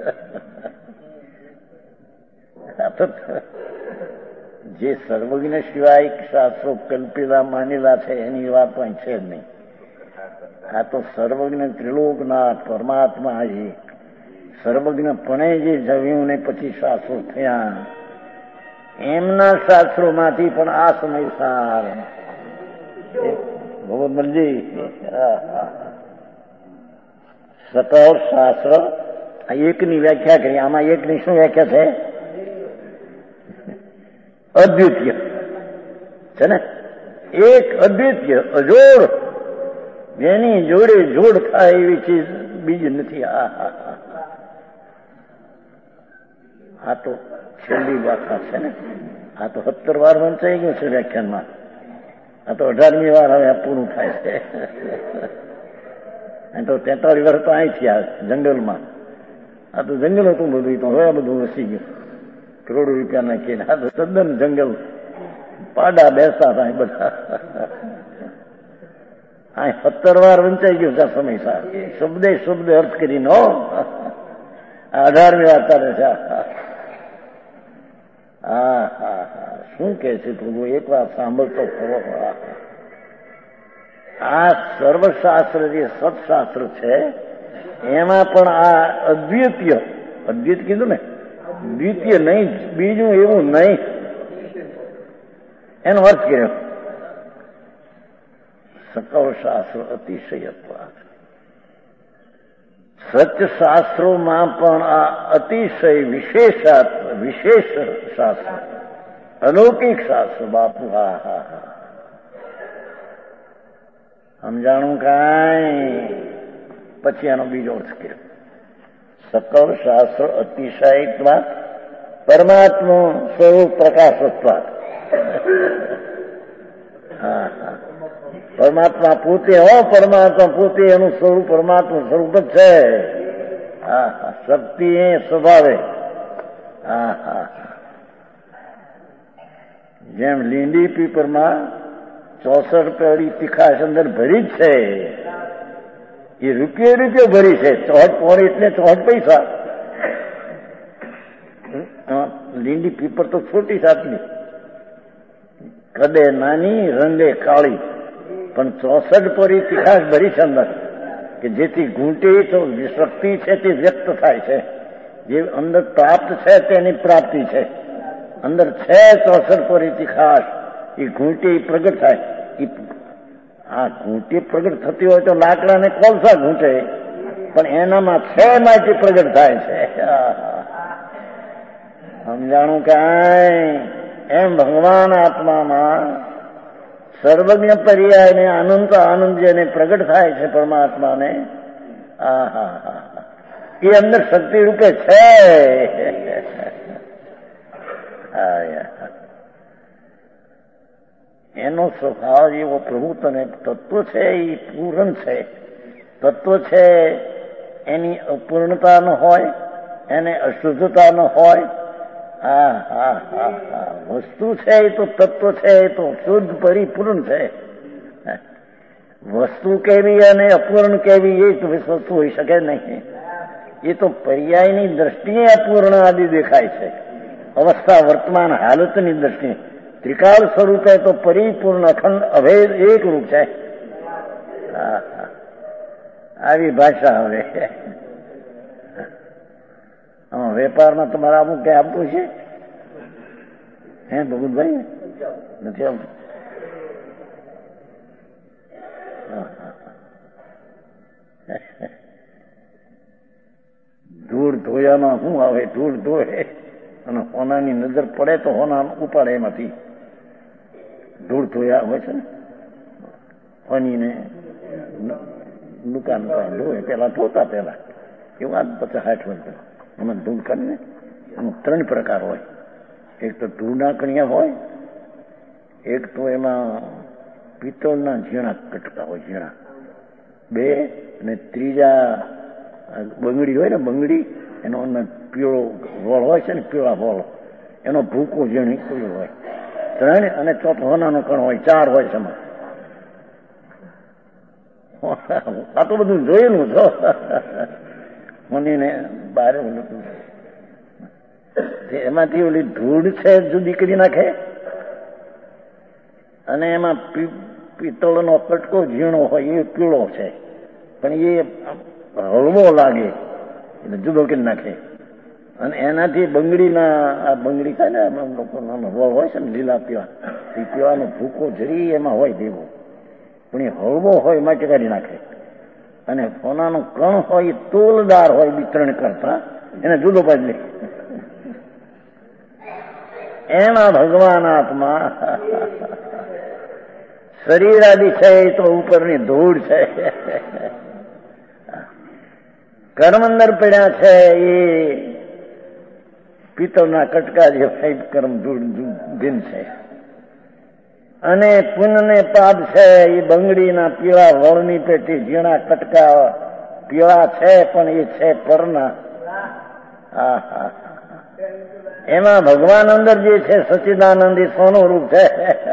જે સર્વજ્ઞ સિવાય શાસ્ત્રો કલ્પેલા માનેલા છે એની વાત પણ છે જ નહીં. આ તો સર્વજ્ઞ ત્રિલોકનાથ પરમાત્મા એ સર્વજ્ઞપણે જે જવ્યું ને પછી શાસ્ત્રો થયા એમના શાસ્ત્રોમાંથી પણ આ સમય સાર ભગવદજી સકળ શાસ્ત્ર આ એકની વ્યાખ્યા કરી, આમાં એકની શું વ્યાખ્યા છે? અદ્વિતીય છે ને, એક અદ્વિતીય અજોડ, જેની જોડે જોડ થાય એવી ચીજ બીજી નથી. આ હા હા આ તો છેલ્લી વ્યાખ્યા છે ને. આ તો સત્તર વાર વંચાઈ ગયું છે વ્યાખ્યાનમાં. આ તો અઢારમી વાર હવે પૂરું થાય છે. તો તેતાલીસ વર્ષ તો અહીંથી આ જંગલમાં, આ તો જંગલ હતું બધું, તો હવે બધું વસી ગયું. કરોડો રૂપિયા નાખીને આ તો તદ્દન જંગલ, પાડા બેસતા હતા બધા. આ સત્તર વાર વંચાઈ ગયું છે સમય સાર, શબ્દે શબ્દ અર્થ કરીને. હો આ અઢારમી વાર ચાલે છે. હા હા હા શું કે છે પ્રભુ, એક વાર સાંભળતો ખરો. આ સર્વશાસ્ત્ર જે સત્શાસ્ત્ર છે એમાં પણ આ અદ્વિતીય, અદ્વિત કીધું ને, દ્વિતીય નહીં, બીજું એવું નહીં, એનો અર્થ કર્યો. સકળ શાસ્ત્ર અતિશયત્વ, સત્યશાસ્ત્રોમાં પણ આ અતિશય વિશેષાત્વ, વિશેષ શાસ્ત્ર, અલૌકિક શાસ્ત્ર. બાપુ હા હા હા સમજાણું કાંઈ? પછી આનો બીજો અર્થ કર્યો. સકળ શાસ્ત્ર અતિશયત્વ પરમાત્મા સ્વરૂપ પ્રકાશત્વ. હા હા પરમાત્મા પોતે, હો પરમાત્મા પોતે, એનું સ્વરૂપ પરમાત્મા સ્વરૂપ જ છે. હા હા શક્તિ એ સ્વભાવે. હા હા જેમ લીંડી પીપરમાં ચોસઠ પેઢી તીખાશ અંદર ભરી જ છે, એ રૂપિયો રૂપિયો ભરી છે. ચોહટ પોર એટલે ચોહટ પૈસા. લીંડી પીપર તો છોટી સાતની, કદે નાની, રંગે કાળી, પણ ચોસઠ પોરી તીખાશ ભરી છે અંદર, કે જેથી ઘૂંટી તો શક્તિ છે તે વ્યક્ત થાય છે. જે અંદર પ્રાપ્ત છે તેની પ્રાપ્તિ છે. અંદર છે ચોસઠ પોરી તીખાશ, એ ઘૂંટી પ્રગટ થાય. આ ઘૂંટી પ્રગટ થતી હોય તો લાકડાને કોલસા ઘૂંટે, પણ એનામાં છે માંથી પ્રગટ થાય છે. સમજાણું કાંઈ? એમ ભગવાન આત્મામાં સર્વજ્ઞ પર્યાય ને અનંત આનંદ જેને પ્રગટ થાય છે પરમાત્માને, આ હા હા એ અંદર શક્તિ રૂપે છે. એનો સ્વભાવ એવો પ્રભુ તને તત્વ છે, એ પૂર્ણ છે. તત્વ છે એની અપૂર્ણતા ન હોય, એને અશુદ્ધતા ન હોય. હા હા હા હા વસ્તુ છે એ તો તત્વ છે, એ તો શુદ્ધ પરિપૂર્ણ છે. વસ્તુ કેવી અને અપૂર્ણ કેવી એ તો વસ્તુ હોઈ શકે નહીં. એ તો પર્યાયની દ્રષ્ટિએ અપૂર્ણ આદિ દેખાય છે, અવસ્થા વર્તમાન હાલતની દ્રષ્ટિએ. ત્રિકાળ સ્વરૂપે તો પરિપૂર્ણ અખંડ અભેદ એક રૂપ છે. હા હા આવી ભાષા. હવે વેપારમાં તમારે અમુક કઈ આપવું છે? હે ભગુતભાઈ નથી આવતું? ધૂળ ધોયામાં શું આવે? ધૂળ ધોય અને હોનાની નજર પડે તો હોના ઉપાડે એમાંથી. ધૂળ ધોયા હોય છે ને, હોનીને દુકાન ધોય, પેલા ધોતા પેલા એ વાત પછી હાથ હોય એમાં ધૂળ કરીને. એમાં ત્રણ પ્રકાર હોય. એક તો ધૂળના કણિયા હોય, એક તો એમાં પિત્તળના ઝીણા કટકા હોય, ઝીણા બે, અને ત્રીજા બંગડી હોય ને, બંગડી એનો અંદર પીળો વોળ હોય છે ને, પીળા વોળ, એનો ભૂકો ઝીણી પીળો હોય. ત્રણ, અને ચોથો હોનાનો કણ હોય. ચાર હોય છે એમાં. આ તો બધું જોયેલું છો. મને બારે એમાંથી ઓલી ધૂળ છે જુદી કરી નાખે, અને એમાં પિત્તળનો કટકો ઝીણો હોય એ પીળો છે, પણ એ હળવો લાગે એટલે જુદો કરી નાખે. અને એનાથી બંગડીના, આ બંગડી થાય ને લોકો હળવો હોય છે ને, લીલા પીવા, એ પીવાનો ભૂકો જરી એમાં હોય દેવો, પણ એ હળવો હોય માટે કાઢી નાખે. અને સોનાનું કણ હોય તોલદાર હોય વિતરણ કરતા, એને જુદો પાડી લે. એમાં ભગવાન આત્મા શરીર આદિ છે એ તો ઉપરની ધૂળ છે. કર્મ અંદર પડ્યા છે એ પિત્તળના કટકા જે કર્મ ધૂળ ભીન છે. અને પુનઃને પાપ છે એ બંગડીના પીળા વળની પેટી ઝીણા કટકા પીળા છે, પણ એ છે પરના. હા હા એમાં ભગવાન અંદર જે છે સચ્ચિદાનંદી સોનું રૂપ છે.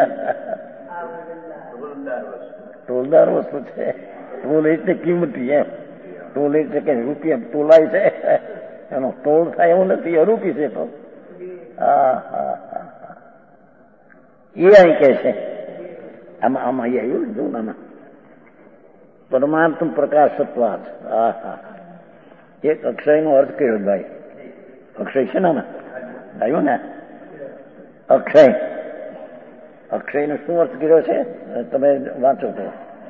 તોલદાર વસ્તુ છે. તોલ એટલે કિંમતી, એમ તોલ એટલે કે રૂપિયા તોલાય છે, એનો તોલ થાય એવું નથી, અરૂપી છે. તો હા હા હા એ અહીં કે છે આમાં આમાં એ આવ્યું ને જૂનામાં પરમાત્મ પ્રકાશત્વાદ. હા હા એક અક્ષયનો અર્થ કર્યો ભાઈ. અક્ષય છે ને આમાં આવ્યું ને અક્ષય. અક્ષયનો શું અર્થ કર્યો છે તમે વાંચો તો,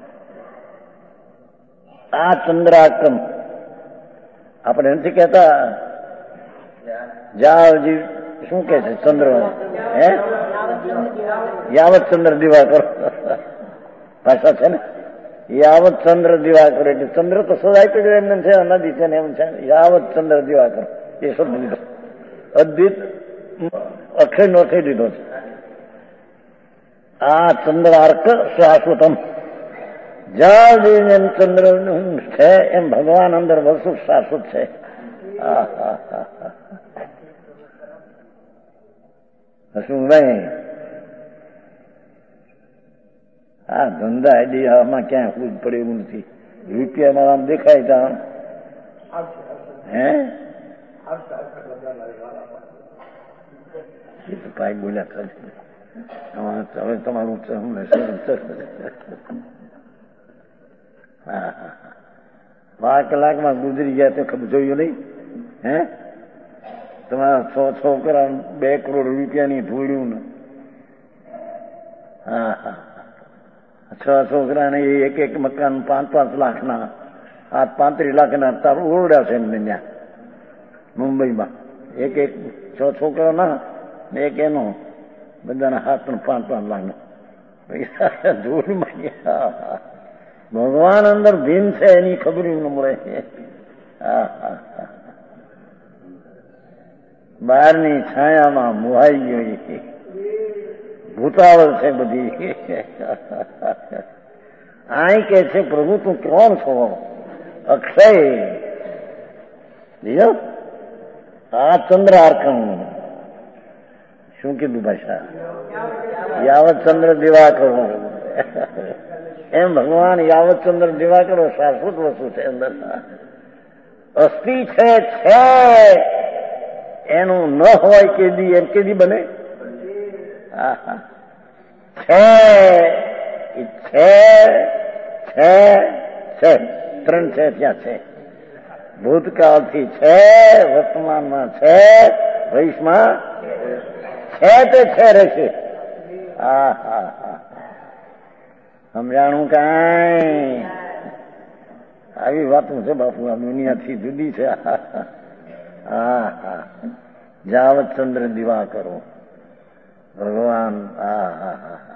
આ ચંદ્રાકમ આપણે નથી કહેતા જાવજી શું કે છે ચંદ્ર હે યાવત ચંદ્ર દિવાકર ભાષા છે ને, યાવત ચંદ્ર દિવાકર એટલે ચંદ્ર તો સદાય પડ્યો એમને છે, નદી છે ને એમ છે. યાવત ચંદ્ર દિવાકર એ શબ્દ લીધો, અદ્વિત અક્ષય નો થઈ દીધો છે. આ ચંદ્રાર્ક શાશ્વતમ, જ્યાં એમ ચંદ્ર છે એમ ભગવાન અંદર વસ્તુ શાશ્વત છે. શું ભાઈ આ ધંધા આઈડી આમાં ક્યાં ખુદ પડે એવું નથી. રૂપિયામાં આમ દેખાય તો હે એ તો પાઈ બોલ્યા કરે. હવે તમારું હા હા બાર કલાકમાં ગુજરી ગયા તો ખબર જોયું નહીં. હે તમારા સો છોકરા બે કરોડ રૂપિયાની ધૂળ્યું ને. હા હા છ છોકરાને એક એક મકાન પાંચ પાંચ લાખના આ પાંત્રીસ લાખના તાર ઓરડા છે એમને ત્યાં મુંબઈમાં. એક એક છ છોકરાના ને એક એનો બધાના હાથ પણ પાંચ પાંચ લાખના પૈસા ધૂળમાં. ભગવાન અંદર ભીમ છે એની ખબર ન મળે. હા હા બહારની છાયામાં મોહાઈ ગયો, ભૂતાવળ છે બધી. આય કે છે પ્રભુ તું કોણ છો? અક્ષય બીજો આ ચંદ્રાર્કમ શું કીધું ભાષા? યાવત ચંદ્ર દિવાકરો એમ ભગવાન યાવત ચંદ્ર દિવાકરો શાશ્વત વસ્તુ છે. અંદર અસ્થિ છે છે એનું ન હોય કેદી એમ કેદી બને? છે છે છે છે ત્રણ છે ત્યાં છે. ભૂતકાળથી છે, વર્તમાનમાં છે, ભવિષ્યમાં છે તે છે રહેશે. હા હા હા સમજાણું કાંઈ? આવી વાતો છે બાપુ, આ દુનિયાથી જુદી છે. હા હા જાવત ચંદ્ર દિવા કરો ભગવાન. હા હા હા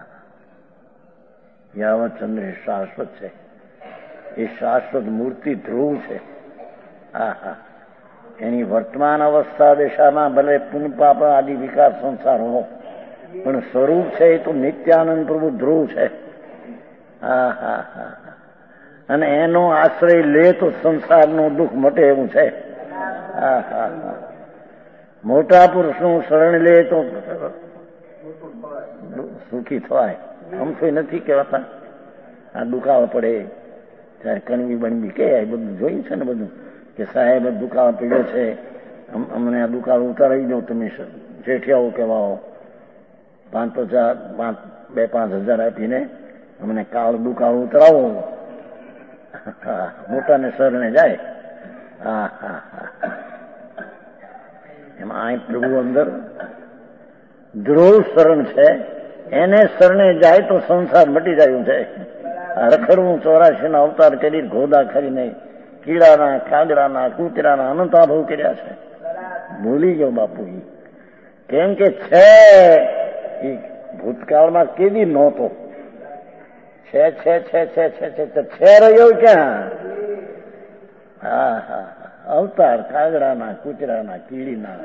યાવત ચંદ્ર શાશ્વત છે, એ શાશ્વત મૂર્તિ ધ્રુવ છે. હા હા એની વર્તમાન અવસ્થા દિશામાં ભલે પુણ્ય પાપ આદિ વિકાર સંસાર હો, પણ સ્વરૂપ છે એ તો નિત્યાનંદ પ્રભુ ધ્રુવ છે. હા હા હા અને એનો આશ્રય લે તો સંસારનું દુઃખ મટે એવું છે. હા હા હા મોટા પુરુષનું શરણ લે તો સુખી થવાય. આમ કોઈ નથી કહેવાતા આ દુખાવા પડે ત્યારે કણવી બણવી કે બધું જોયું છે ને બધું કે સાહેબ દુખાવા પડ્યો છે, અમને આ દુખાવો ઉતારી દો તમે શેઠિયાઓ કહેવાઓ, પાંચ હજાર પાંચ બે પાંચ હજાર આપીને અમને કાળ દુખાવો ઉતરાવો. મોટાને શરણે જાય. હા હા હા એમાં આ પ્રભુ અંદર ધ્રુવ શરણ છે, એને શરણે જાય તો સંસાર મટી જાય છે. રખડવું ચોરાશી ના અવતાર કરી ઘોડા ખરીને કીડાના કાગડાના કૂતરાના અનંતાભવ કર્યા છે. ભૂલી ગયો બાપુ. કેમ કે છે એ ભૂતકાળમાં કેદી નહોતો. છે છે છે છે છે છે છે રહ્યો ક્યાં? હા હા અવતાર કાગડાના કૂતરાના કીડીના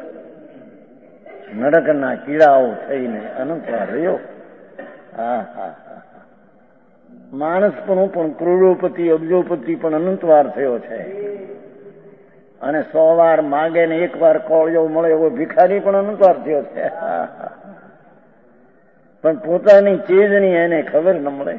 નરકના કીડાઓ થઈને અનંતવાર રહ્યો. હા હા હા માણસ પણ પણ કરોડોપતિ અબજોપતિ પણ અનંતવાર થયો છે. અને સો વાર માગે ને એક વાર કોળિયો મળે એવો ભિખારી પણ અનંતવાર થયો છે. પણ પોતાની ચીજની એને ખબર ન મળે.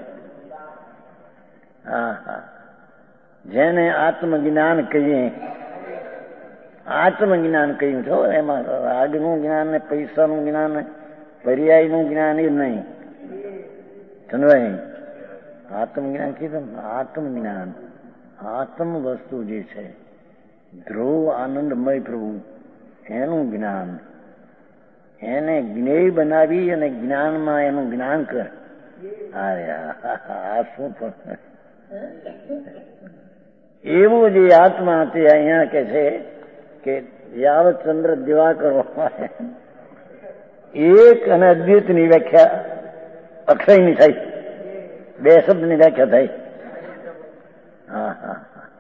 હા હા જેને આત્મજ્ઞાન કહીએ, આત્મજ્ઞાન કહ્યું છો એમાં રાગનું જ્ઞાન ને પૈસાનું જ્ઞાન ને પર્યાયનું જ્ઞાન એ નહીં. સમજાય? આત્મજ્ઞાન કીધું. આત્મજ્ઞાન આત્મ વસ્તુ જે છે ધ્રુવ આનંદમય પ્રભુ એનું જ્ઞાન, એને જ્ઞેય બનાવી અને જ્ઞાનમાં એનું જ્ઞાન કર. અરે આ શું પણ એવું જે આત્મા તે અહીંયા કે છે કે યાવત ચંદ્ર દિવાકર એક અને અદ્વૈતની વ્યાખ્યા અક્ષયની થઈ, બે શબ્દની વ્યાખ્યા થઈ. હા હા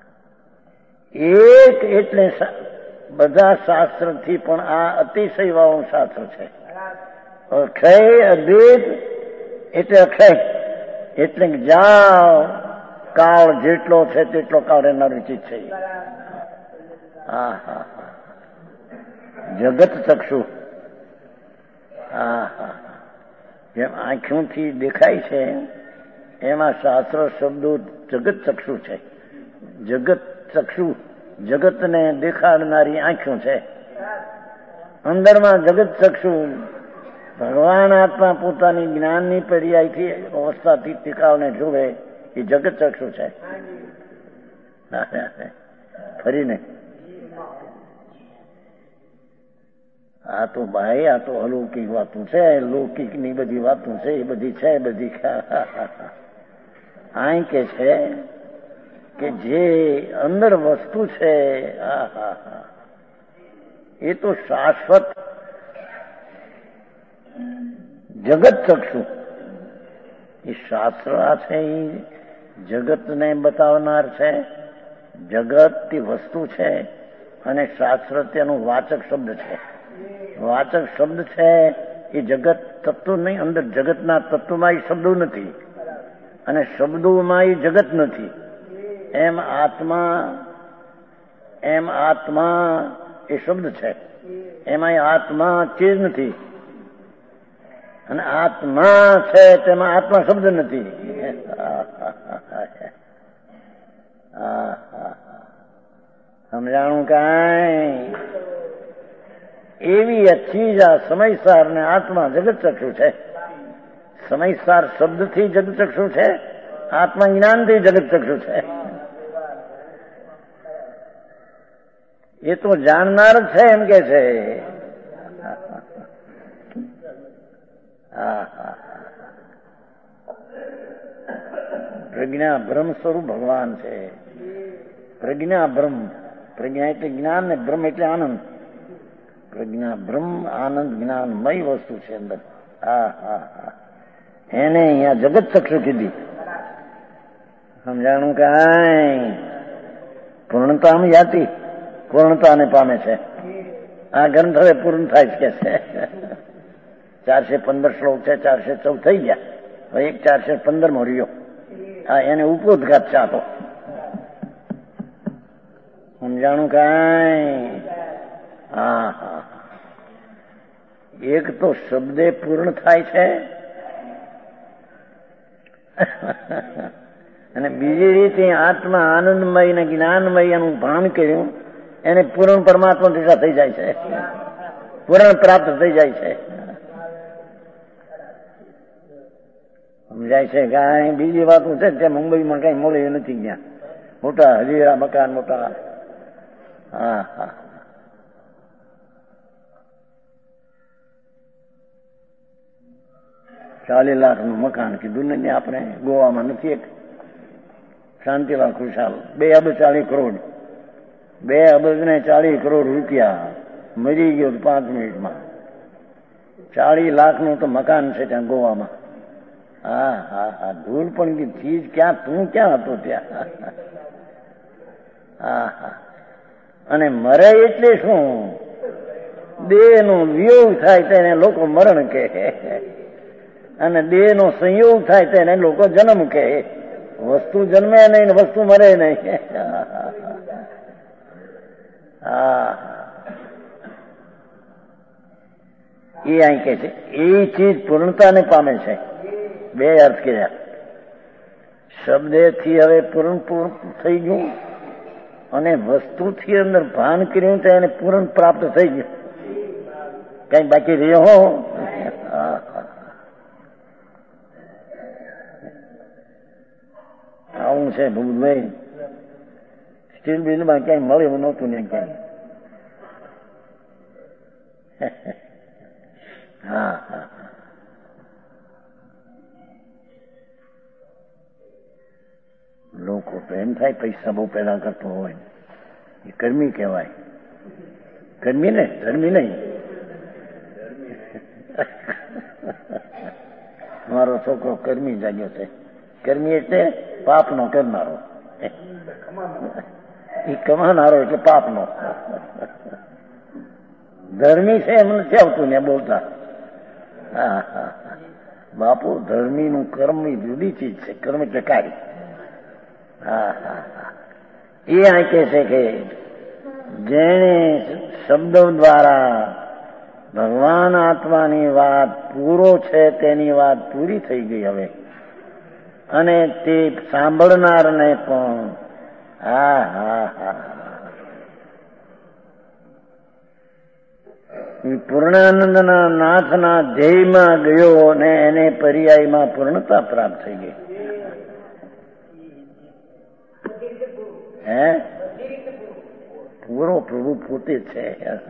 એક એટલે બધા શાસ્ત્રથી પણ આ અતિશય વાળું શાસ્ત્ર છે. અક્ષય અદ્વૈત એટલે અક્ષય એટલે જાઓ કાળ જેટલો છે તેટલો કાળ એના રૂચિત છે. હા હા જગત ચક્ષુ. હા હા જેમ આંખોથી દેખાય છે એમાં શાસ્ત્ર શબ્દો જગત ચક્ષુ છે. જગત ચક્ષુ જગતને દેખાડનારી આંખો છે. અંદરમાં જગત ચક્ષુ ભગવાન આત્મા પોતાની જ્ઞાનની પર્યાયથી અવસ્થાથી ટીકાવને જોવે એ જગત ચક્ષુ છે. ફરીને આ તો ભાઈ આ તો અલૌકિક વાતું છે, લૌકિક ની બધી વાતું છે એ બધી છે બધી. આય કે છે કે જે અંદર વસ્તુ છે એ તો શાશ્વત જગત ચક્ષુ. એ શાસ્ત્ર છે એ જગતને બતાવનાર છે. જગત તે વસ્તુ છે અને શાસ્ત્ર તેનું વાચક શબ્દ છે. વાચક શબ્દ છે એ જગત તત્વ નહીં, અંદર જગતના તત્વમાં એ શબ્દો નથી અને શબ્દોમાં એ જગત નથી. એમ આત્મા એમ આત્મા એ શબ્દ છે, એમાં આત્મા ચીજ નથી અને આત્મા છે તેમાં આત્મા શબ્દ નથી. સમજાણું કાંઈ? એવી આ ચીજ આ સમયસાર ને આત્મા જગત ચક્ષુ છે. સમયસાર શબ્દથી જગત ચક્ષુ છે, આત્મા જ્ઞાનથી જગત ચક્ષુ છે. એ તો જાણનાર છે એમ કે છે. પ્રજ્ઞા બ્રહ્મ સ્વરૂપ ભગવાન છે. પ્રજ્ઞા બ્રહ્મ, પ્રજ્ઞા એટલે જ્ઞાન ને બ્રહ્મ એટલે આનંદ. પ્રજ્ઞા બ્રહ્મ આનંદ જ્ઞાનમય વસ્તુ છે અંદર. હા હા હા એને અહીંયા જગત ચક્ષુ કીધી. સમજાણું કાંઈ? પૂર્ણતા યાતિ પૂર્ણતાને પામે છે. આ ગ્રંથ હવે પૂર્ણ થાય કે છે. ચારસો પંદર શ્લોક છે, ચારસો ચૌદ થઈ ગયા. હવે એક ચારસો પંદર માં રહ્યો. આ એને ઉપોદઘાત છે. આ તો સમજાણું કાંઈ? હા હા એક તો શબ્દે પૂર્ણ થાય છે અને બીજી રીતે આત્મા આનંદમય ને જ્ઞાનમય એનું ભાન કર્યું એને પૂર્ણ પરમાત્મા દિશા થઈ જાય છે, પૂર્ણ પ્રાપ્ત થઈ જાય છે. સમજાય છે કાંઈ? બીજી વાતો છે ત્યાં મુંબઈમાં કઈ મળે એ નથી. ત્યાં મોટા હજીરા મકાન મોટા. હા હા ચાલીસ લાખ નું મકાન કીધું ને આપણે ગોવામાં નથી. એક શાંતિલાલ ખુશાલ બે અબજ ચાલીસ કરોડ બે અબજ ને ચાલીસ કરોડ રૂપિયા મરી ગયો પાંચ મિનિટમાં. ચાલીસ લાખનું તો મકાન છે ત્યાં ગોવામાં. હા હા હા ધૂળ પણ ચીજ ક્યાં, તું ક્યાં હતો ત્યાં? હા હા. અને મરે એટલે શું? દેહનો વિયોગ થાય તેને લોકો મરણ કહે, અને દેહનો સંયોગ થાય તેને લોકો જન્મ કહે. વસ્તુ જન્મે નહીં ને વસ્તુ મરે નહીં. હા એ અહીં કે છે એ ચીજ પૂર્ણતાને પામે છે. બે અર્થ કર્યા. શબ્દેથી હવે પૂર્ણ પૂર્ણ થઈ ગયું અને વસ્તુથી અંદર ભાન કર્યું તો એને પૂર્ણ પ્રાપ્ત થઈ ગયું. કઈ બાકી રહ્યો? આવું છે ભૂતભાઈ. સ્ટીલ બિલમાં ક્યાંય મળ્યું નહોતું ને ક્યાંય. હા હા લોકો તો એમ થાય પૈસા બહુ પેદા કરતો હોય એ કર્મી કહેવાય. કર્મી ને ધર્મી નહીં. મારો છોકરો કર્મી જાગ્યો છે. કર્મી એટલે પાપનો કરનારો, એ કમાનારો એટલે પાપનો. ધર્મી છે એમ નથી આવતું ને બોલતા. હા હા બાપુ ધર્મીનું કર્મ જુદી ચીજ છે. કર્મ એટલે કાર્ય. હા હા હા એ આ કહે છે કે જેણે શબ્દો દ્વારા ભગવાન આત્માની વાત પૂરો છે તેની વાત પૂરી થઈ ગઈ હવે, અને તે સાંભળનારને પણ હા હા હા પૂર્ણાનંદના નાથના ધ્યેયમાં ગયો અને એને પર્યાયમાં પૂર્ણતા પ્રાપ્ત થઈ ગઈ. હે પૂરો પ્રભુ પોતે છે.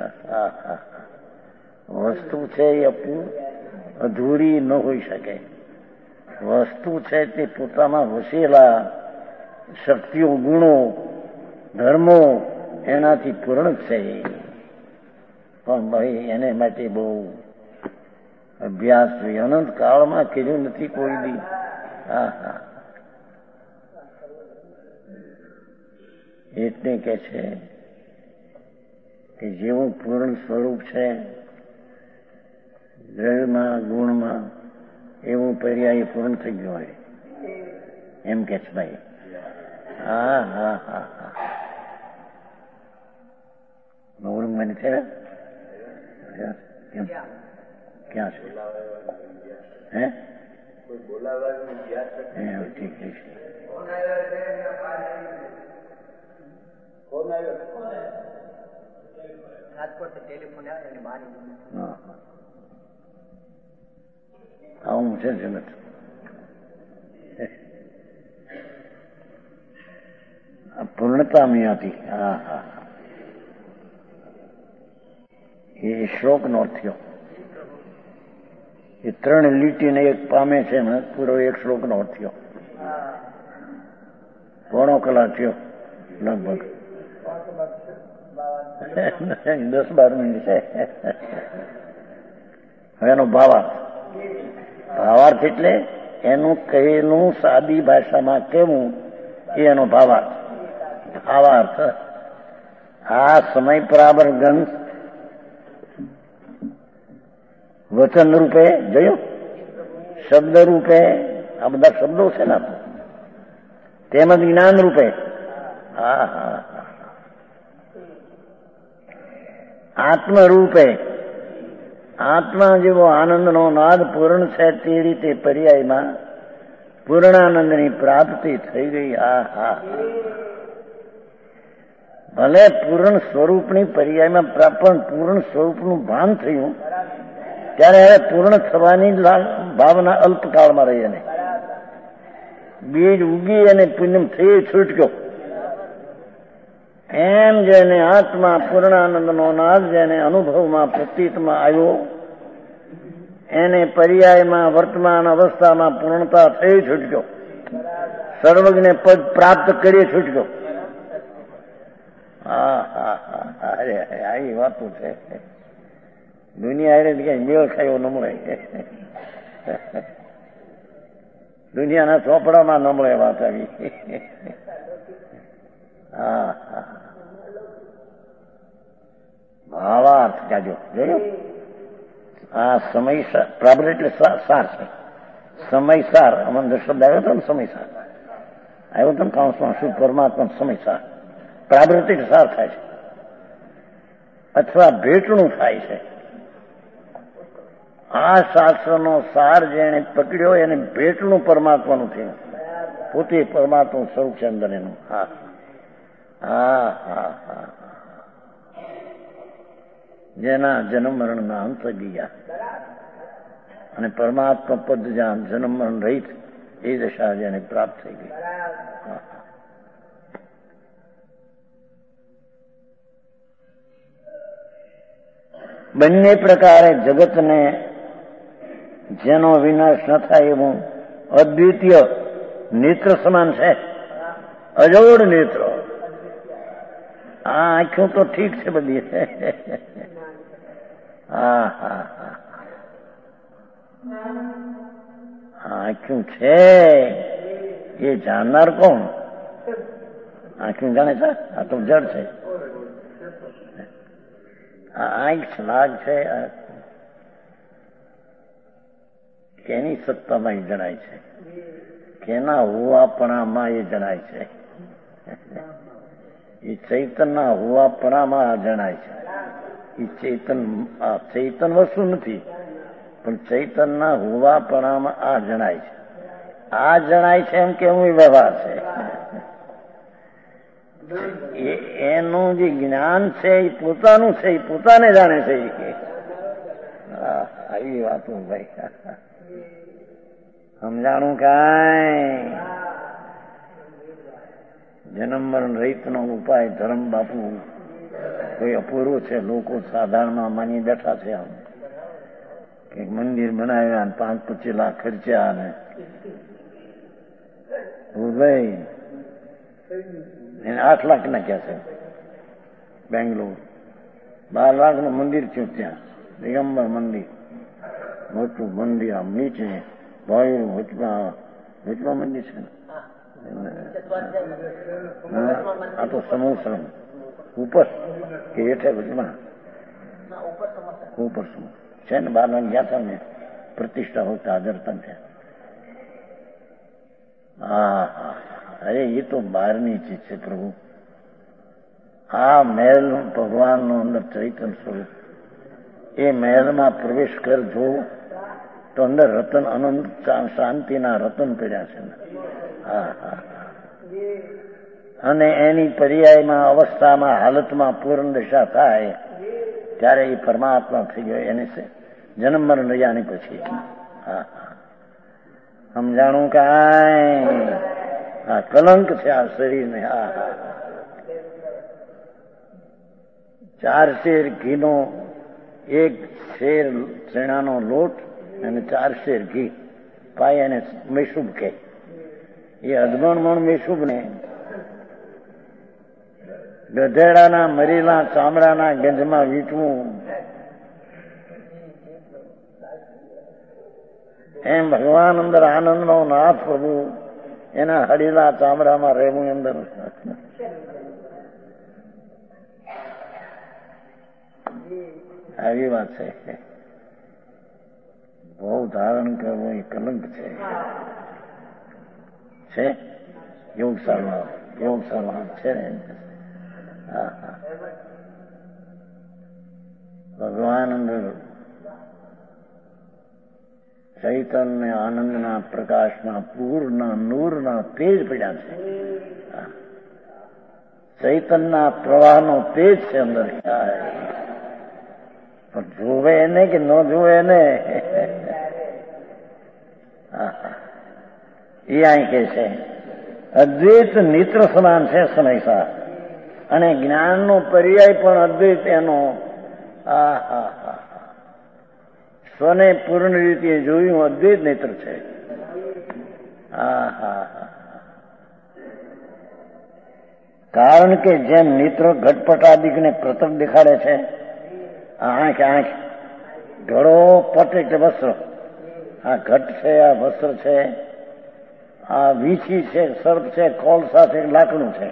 વસ્તુ છે એ અધૂરી ન હોઈ શકે. વસ્તુ છે તે પોતામાં વસેલા શક્તિઓ, ગુણો, ધર્મો એનાથી પૂર્ણ છે. પણ ભાઈ એને માટે બહુ અભ્યાસ અનંત કાળમાં કર્યું નથી કોઈ દી. હા હા એટલે કે છે કે જેવું પૂર્ણ સ્વરૂપ છે દ્રવ્યમાં, ગુણમાં, એવું પર્યાય પૂર્ણ થઈ ગયું હોય એમ કે છે ભાઈ. હા હા હા હા નવરંગ મને છે ક્યાં છે? હે ઠીક ઠીક આવું છે જગત. પૂર્ણતા મિયાતી. હા હા એ શ્લોક નો થયો. એ ત્રણ લીટીને એક પામે છે ને પૂરો એક શ્લોક નો થયો. પોણો કલાક થયો લગભગ. દસ બાર મિનિટ છે. હવે એનો ભાવાર્થ. ભાવાર્થ એટલે એનું કહેલું સાદી ભાષામાં કેવું એ એનો ભાવાર્થ. ભાવાર્થ આ સમય પરાબર ગંધ વચન રૂપે જોયું, શબ્દ રૂપે આ બધા શબ્દો છે ને તેમજ જ્ઞાન રૂપે. હા હા આત્મ રૂપે આત્મા જેવો આનંદનો નાદ પૂર્ણ છે તે રીતે પર્યાયમાં પૂર્ણાનંદની પ્રાપ્તિ થઈ ગઈ. હા હા ભલે પૂર્ણ સ્વરૂપની પર્યાયમાં પણ પૂર્ણ સ્વરૂપનું ભાન થયું ત્યારે હવે પૂર્ણ થવાની ભાવના અલ્પકાળમાં રહી. અને બીજ ઉગી અને પુણ્યમ થઈ છૂટક્યો એમ જેને આત્મા પૂર્ણાનંદનો નાદ જેને અનુભવમાં પ્રતીતમાં આવ્યો એને પર્યાયમાં વર્તમાન અવસ્થામાં પૂર્ણતા થઈ છૂટક્યો. સર્વજ્ઞ પદ પ્રાપ્ત કરીએ છૂટકો. હા હા હા અરે આવી વાતો છે. દુનિયા અરે કઈ મેળ ખાયો ન મળે. દુનિયાના ચોપડામાં ન મળે વાત આવી. હા હા ભાવાર્થ કાઢ્યો જોયું. આ સમય પ્રાબર એટલે સાર છે. સમયસાર અમને શબ્દ આવ્યો હતો ને, સમયસાર આવ્યો હતો ને કાઉન્સમાં. શું પરમાત્મા સમયસાર પ્રાવૃત્તિ સાર થાય છે અથવા ભેટણું થાય છે. આ શાસ્ત્રનો સાર જેને પકડ્યો એને ભેટણું પરમાત્માનું થયું. પોતે પરમાત્મા સ્વરૂપ છે અંદર એનું. હા હા હા હા જેના જન્મ મરણના અંત ગયા અને પરમાત્મા પદ જ્યાં જન્મ મરણ રહિત એ દશા જેને પ્રાપ્ત થઈ ગઈ. બંને પ્રકારે જગતને જેનો વિનાશ ન થાય એવું અદ્વિતીય નેત્ર સમાન છે. અજોડ નેત્રો. આ આંખો તો ઠીક છે બધી. હા હા હા આંખ્યું છે એ જાણનાર કોણ? આંખ્યું જાણે છે? આ તો જડ છે. આ આંખ સ્નાગ છે. કેની સત્તામાં એ જણાય છે? કેના હોવાપણામાં એ જણાય છે? એ ચૈતનના હોવાપણામાં જણાય છે. એ ચેતન આ ચૈતન વસ્તુ નથી, પણ ચૈતનના હોવાપણામાં આ જણાય છે. આ જણાય છે એમ કેવું એ વ્યવહાર છે. એનું જે જ્ઞાન છે એ પોતાનું છે, એ પોતાને જાણે છે. આવી વાતો ભાઈ સમજાણું કાંઈ? જન્મ મરણ રહિતનો ઉપાય ધર્મ બાપુ કોઈ અપૂર્વ છે. લોકો સાધારણમાં માની બેઠા છે આમ કે મંદિર બનાવ્યા ને પાંચ પચીસ લાખ ખર્ચ્યા ને ભાઈ એને આઠ લાખ નાખ્યા છે. બેંગ્લોર બાર લાખ નું મંદિર થયું ત્યાં. દિગંબર મંદિર, મોટું મંદિર આમ નીચે ભાઈ વચમાં વચમાં મંદિર છે ને. આ તો સમૂહ ઉપર કે હેઠે વચમાં ઉપર સમૂહ છે ને. બાર લાખ ગયા હતા ને પ્રતિષ્ઠા હોતા હાજર હતા. હા હા અરે એ તો બહારની ચીજ છે પ્રભુ. આ મહેલ ભગવાનનું અંદર ચૈતન સ્વરૂપ. એ મહેલમાં પ્રવેશ કર જો તો અંદર રતન અનંત શાંતિના રતન પડ્યા છે. હા હા અને એની પર્યાયમાં અવસ્થામાં હાલતમાં પૂર્ણ દશા થાય ત્યારે એ પરમાત્મા થઈ ગયો. એને જન્મ મરણ રહ્યાની પછી. હા હા સમજાણું કાંઈ? હા કલંક છે આ શરીરને. હા હા ચાર શેર ઘીનો એક શેર ચણાનો લોટ અને ચાર શેર ઘી પાય એને મેશુબ કહે. એ અધગણ મણ મેશુબ ને ગધેડાના મરેલા ચામડાના ગંજમાં વીંટવું એમ ભગવાન અંદર આનંદનો નાથ પ્રભુ એના હળેલા ચામડામાં રહેવું અંદર. આવી વાત છે. બહુ ધારણ કરવું એ કલંક છે. છે યોગ સારવાર યોગ સારવાર છે ને. હા હા ભગવાન અંદર ચૈતન્ય આનંદના પ્રકાશમાં પૂરના નૂરના તેજ પડ્યા છે. ચૈતનના પ્રવાહનો તેજ છે અંદર. પણ જોવે એને કે ન જોવે એને એ અહીં કે છે અદ્વૈત નેત્ર સમાન છે સમયસર. અને જ્ઞાનનો પર્યાય પણ અદ્વૈત એનો. હા હા હા સ્વને પૂર્ણ રીતે જોયું અદ્વૈત નેત્ર છે. હા હા હા કારણ કે જેમ નેત્ર ઘટપટાદિકને પ્રતક દેખાડે છે, આંખ આંખ, ઘડો પટ એટલે વસ્ત્ર, આ ઘટ છે, આ વસ્ત્ર છે, આ વીછી છે, સર્પ છે, કોલસા છે, લાકડું છે.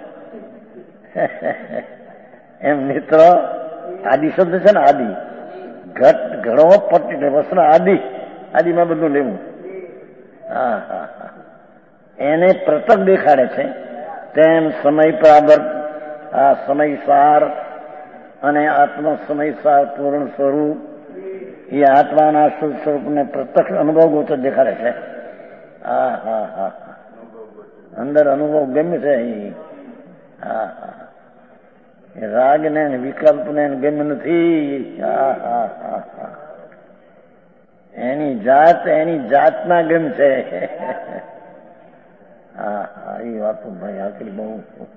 એમ નેત્ર આદિ શબ્દ છે ને, આદિ ઘટ ઘડો પટ એટલે વસ્ત્ર, આદિ આદિમાં બધું લેવું. હા હા હા, એને પ્રતક દેખાડે છે. તેમ સમય પ્રાબર, આ સમયસાર અને આત્મ સમયસાર પૂર્ણ સ્વરૂપ એ આત્માના શુદ્ધ સ્વરૂપને પ્રત્યક્ષ અનુભવ ગોચર દેખાડે છે. હા હા હા, અંદર અનુભવ ગમે છે. હા હા, રાગ ને વિકલ્પ ને ગમે નથી. હા હા હા હા, એની જાત એની જાતના ગમ છે. હા હા, એ વાતો ભાઈ આખરી બહુ.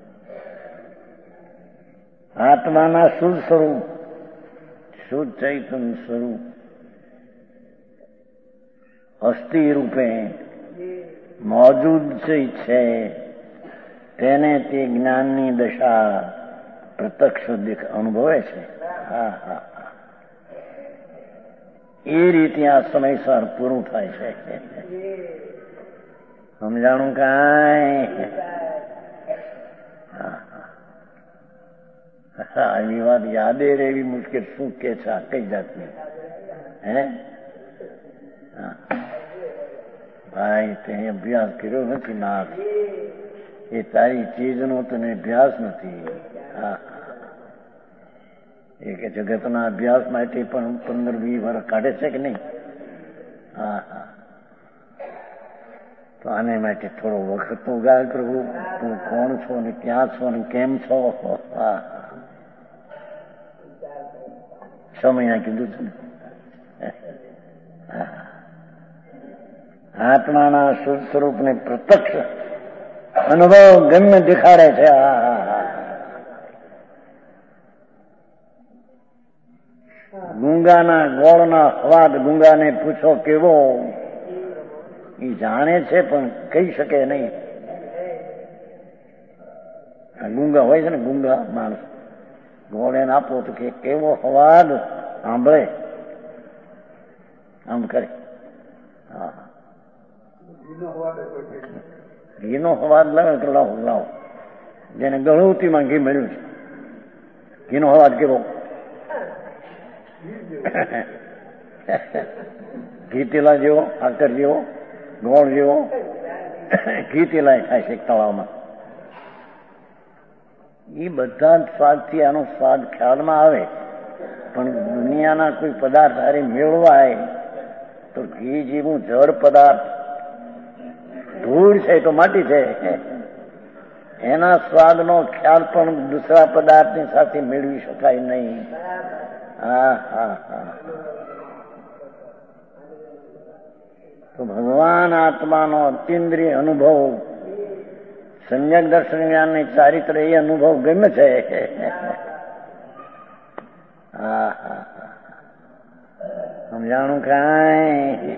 આત્માના શુદ્ધ સ્વરૂપ, શુદ્ધ ચૈતન્ય સ્વરૂપ અસ્થિ રૂપે મોજૂદ છે, તેને તે જ્ઞાનની દશા પ્રત્યક્ષ અનુભવે છે. હા હા, એ રીતે આ સમયસર પૂરું થાય છે. સમજાણું કાંઈ? એની વાત યાદે રહેવી મુશ્કેલ. શું કે છે આ કઈ જાતની? હે ભાઈ, તે અભ્યાસ કર્યો નથી નાથ, એ તારી ચીજનો તને અભ્યાસ નથી. હા, એ કે જગતના અભ્યાસ માટે પણ પંદર વીસ વર્ષ કાઢે છે કે નહીં? હા હા, તો આને માટે થોડો વખત તો ગાળ કરવું. તું કોણ છો ને ક્યાં છો ને કેમ છો? હા, છ મહિના કીધું છે ને. આત્માના શુદ્ધ સ્વરૂપને પ્રત્યક્ષ અનુભવ ગમ્ય દેખાડે છે. હા હા હા, ગુંગાના ગોળના સ્વાદ ગુંગાને પૂછો કેવો, એ જાણે છે પણ કહી શકે નહીં. ગુંગા હોય છે ને, ગુંગા માણસ, ગોળ એને આપો તો કે કેવો સ્વાદ, સાંભળે આમ કરે. હા, ઘીનો સ્વાદ લાવે તો લાવો લાવો, જેને ગળુતીમાં ઘી મળ્યું છે, ઘીનો સ્વાદ કેવો? ઘી તેલા જેવો, આકર જેવો, ગોળ જેવો. ઘી તેલા થાય છે તળાવમાં. એ બધા જ સ્વાદથી આનો સ્વાદ ખ્યાલમાં આવે, પણ દુનિયાના કોઈ પદાર્થ હારે મેળવાય તો ઘી જેવું જળ પદાર્થ, ધૂળ છે તો માટી છે, એના સ્વાદનો ખ્યાલ પણ દૂસરા પદાર્થની સાથે મેળવી શકાય નહીં. હા હા હા, તો ભગવાન આત્માનો અતિન્દ્રિય અનુભવ, સંયક દર્શન જ્ઞાનની ચારિત્ર એ અનુભવ ગમે છે. હા હા, સમજાણું કાંઈ?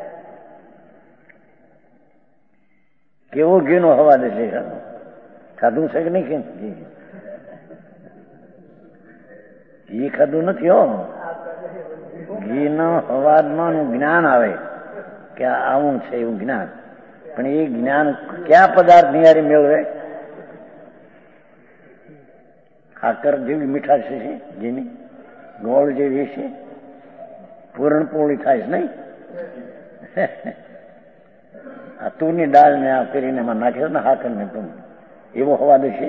કેવો ઘીનો હવા દે છે? ખાધું છે કે નહીં? ઘી ખાધું નથી હો. ઘીનો હવાદમાં જ્ઞાન આવે કે આવું છે એવું જ્ઞાન, પણ એ જ્ઞાન કયા પદાર્થ નિહારી મેળવે? ખાકર જેવી મીઠાશ છે જેની, ગોળ જેવી છે, પૂરણપોળી થાય છે નહીં? આ તુરની દાળ ને આ કરીને એમાં નાખે ને હાકર ને, તું એવો હવા દેશે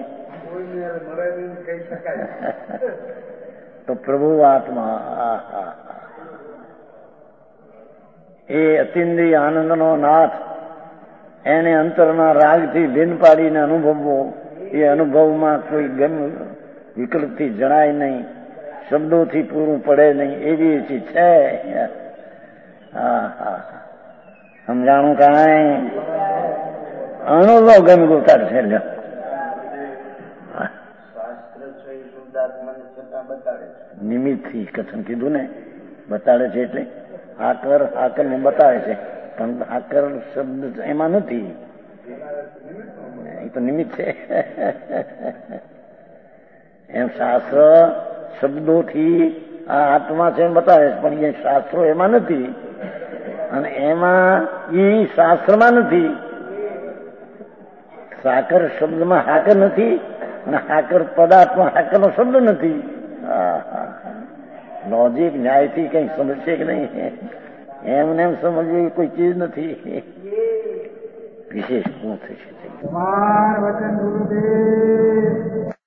તો પ્રભુ આત્મા એ અતિન્દ્રિય આનંદનો નાથ, એને અંતરના રાગથી ભીન પાડીને અનુભવવો. એ અનુભવમાં કોઈ ગમ વિકલ્પથી જણાય નહીં, શબ્દોથી પૂરું પડે નહીં, એવી ચીજ છે. હા હા, સમજાણું કાંઈ? અનુભવ ગમ ગોતાર છે. નિમિત્તથી કથન કીધું ને, બતાડે છે એટલે આકર આકર ને બતાવે છે, પણ આકર શબ્દ એમાં નથી. તો નિમિત્ત છે. એમ શાસ્ત્ર શબ્દોથી આ આત્મા છે એમ બતાવે, પણ એ શાસ્ત્રો એમાં નથી અને એમાં એ શાસ્ત્રમાં નથી. સાકર શબ્દમાં હાકર નથી અને હાકર પદાર્થમાં હાકરનો શબ્દ નથી. લોજિક ન્યાયથી કઈ સમજશે કે નહીં? એમને એમ સમજવી કોઈ ચીજ નથી. વિશેષ શું થશે?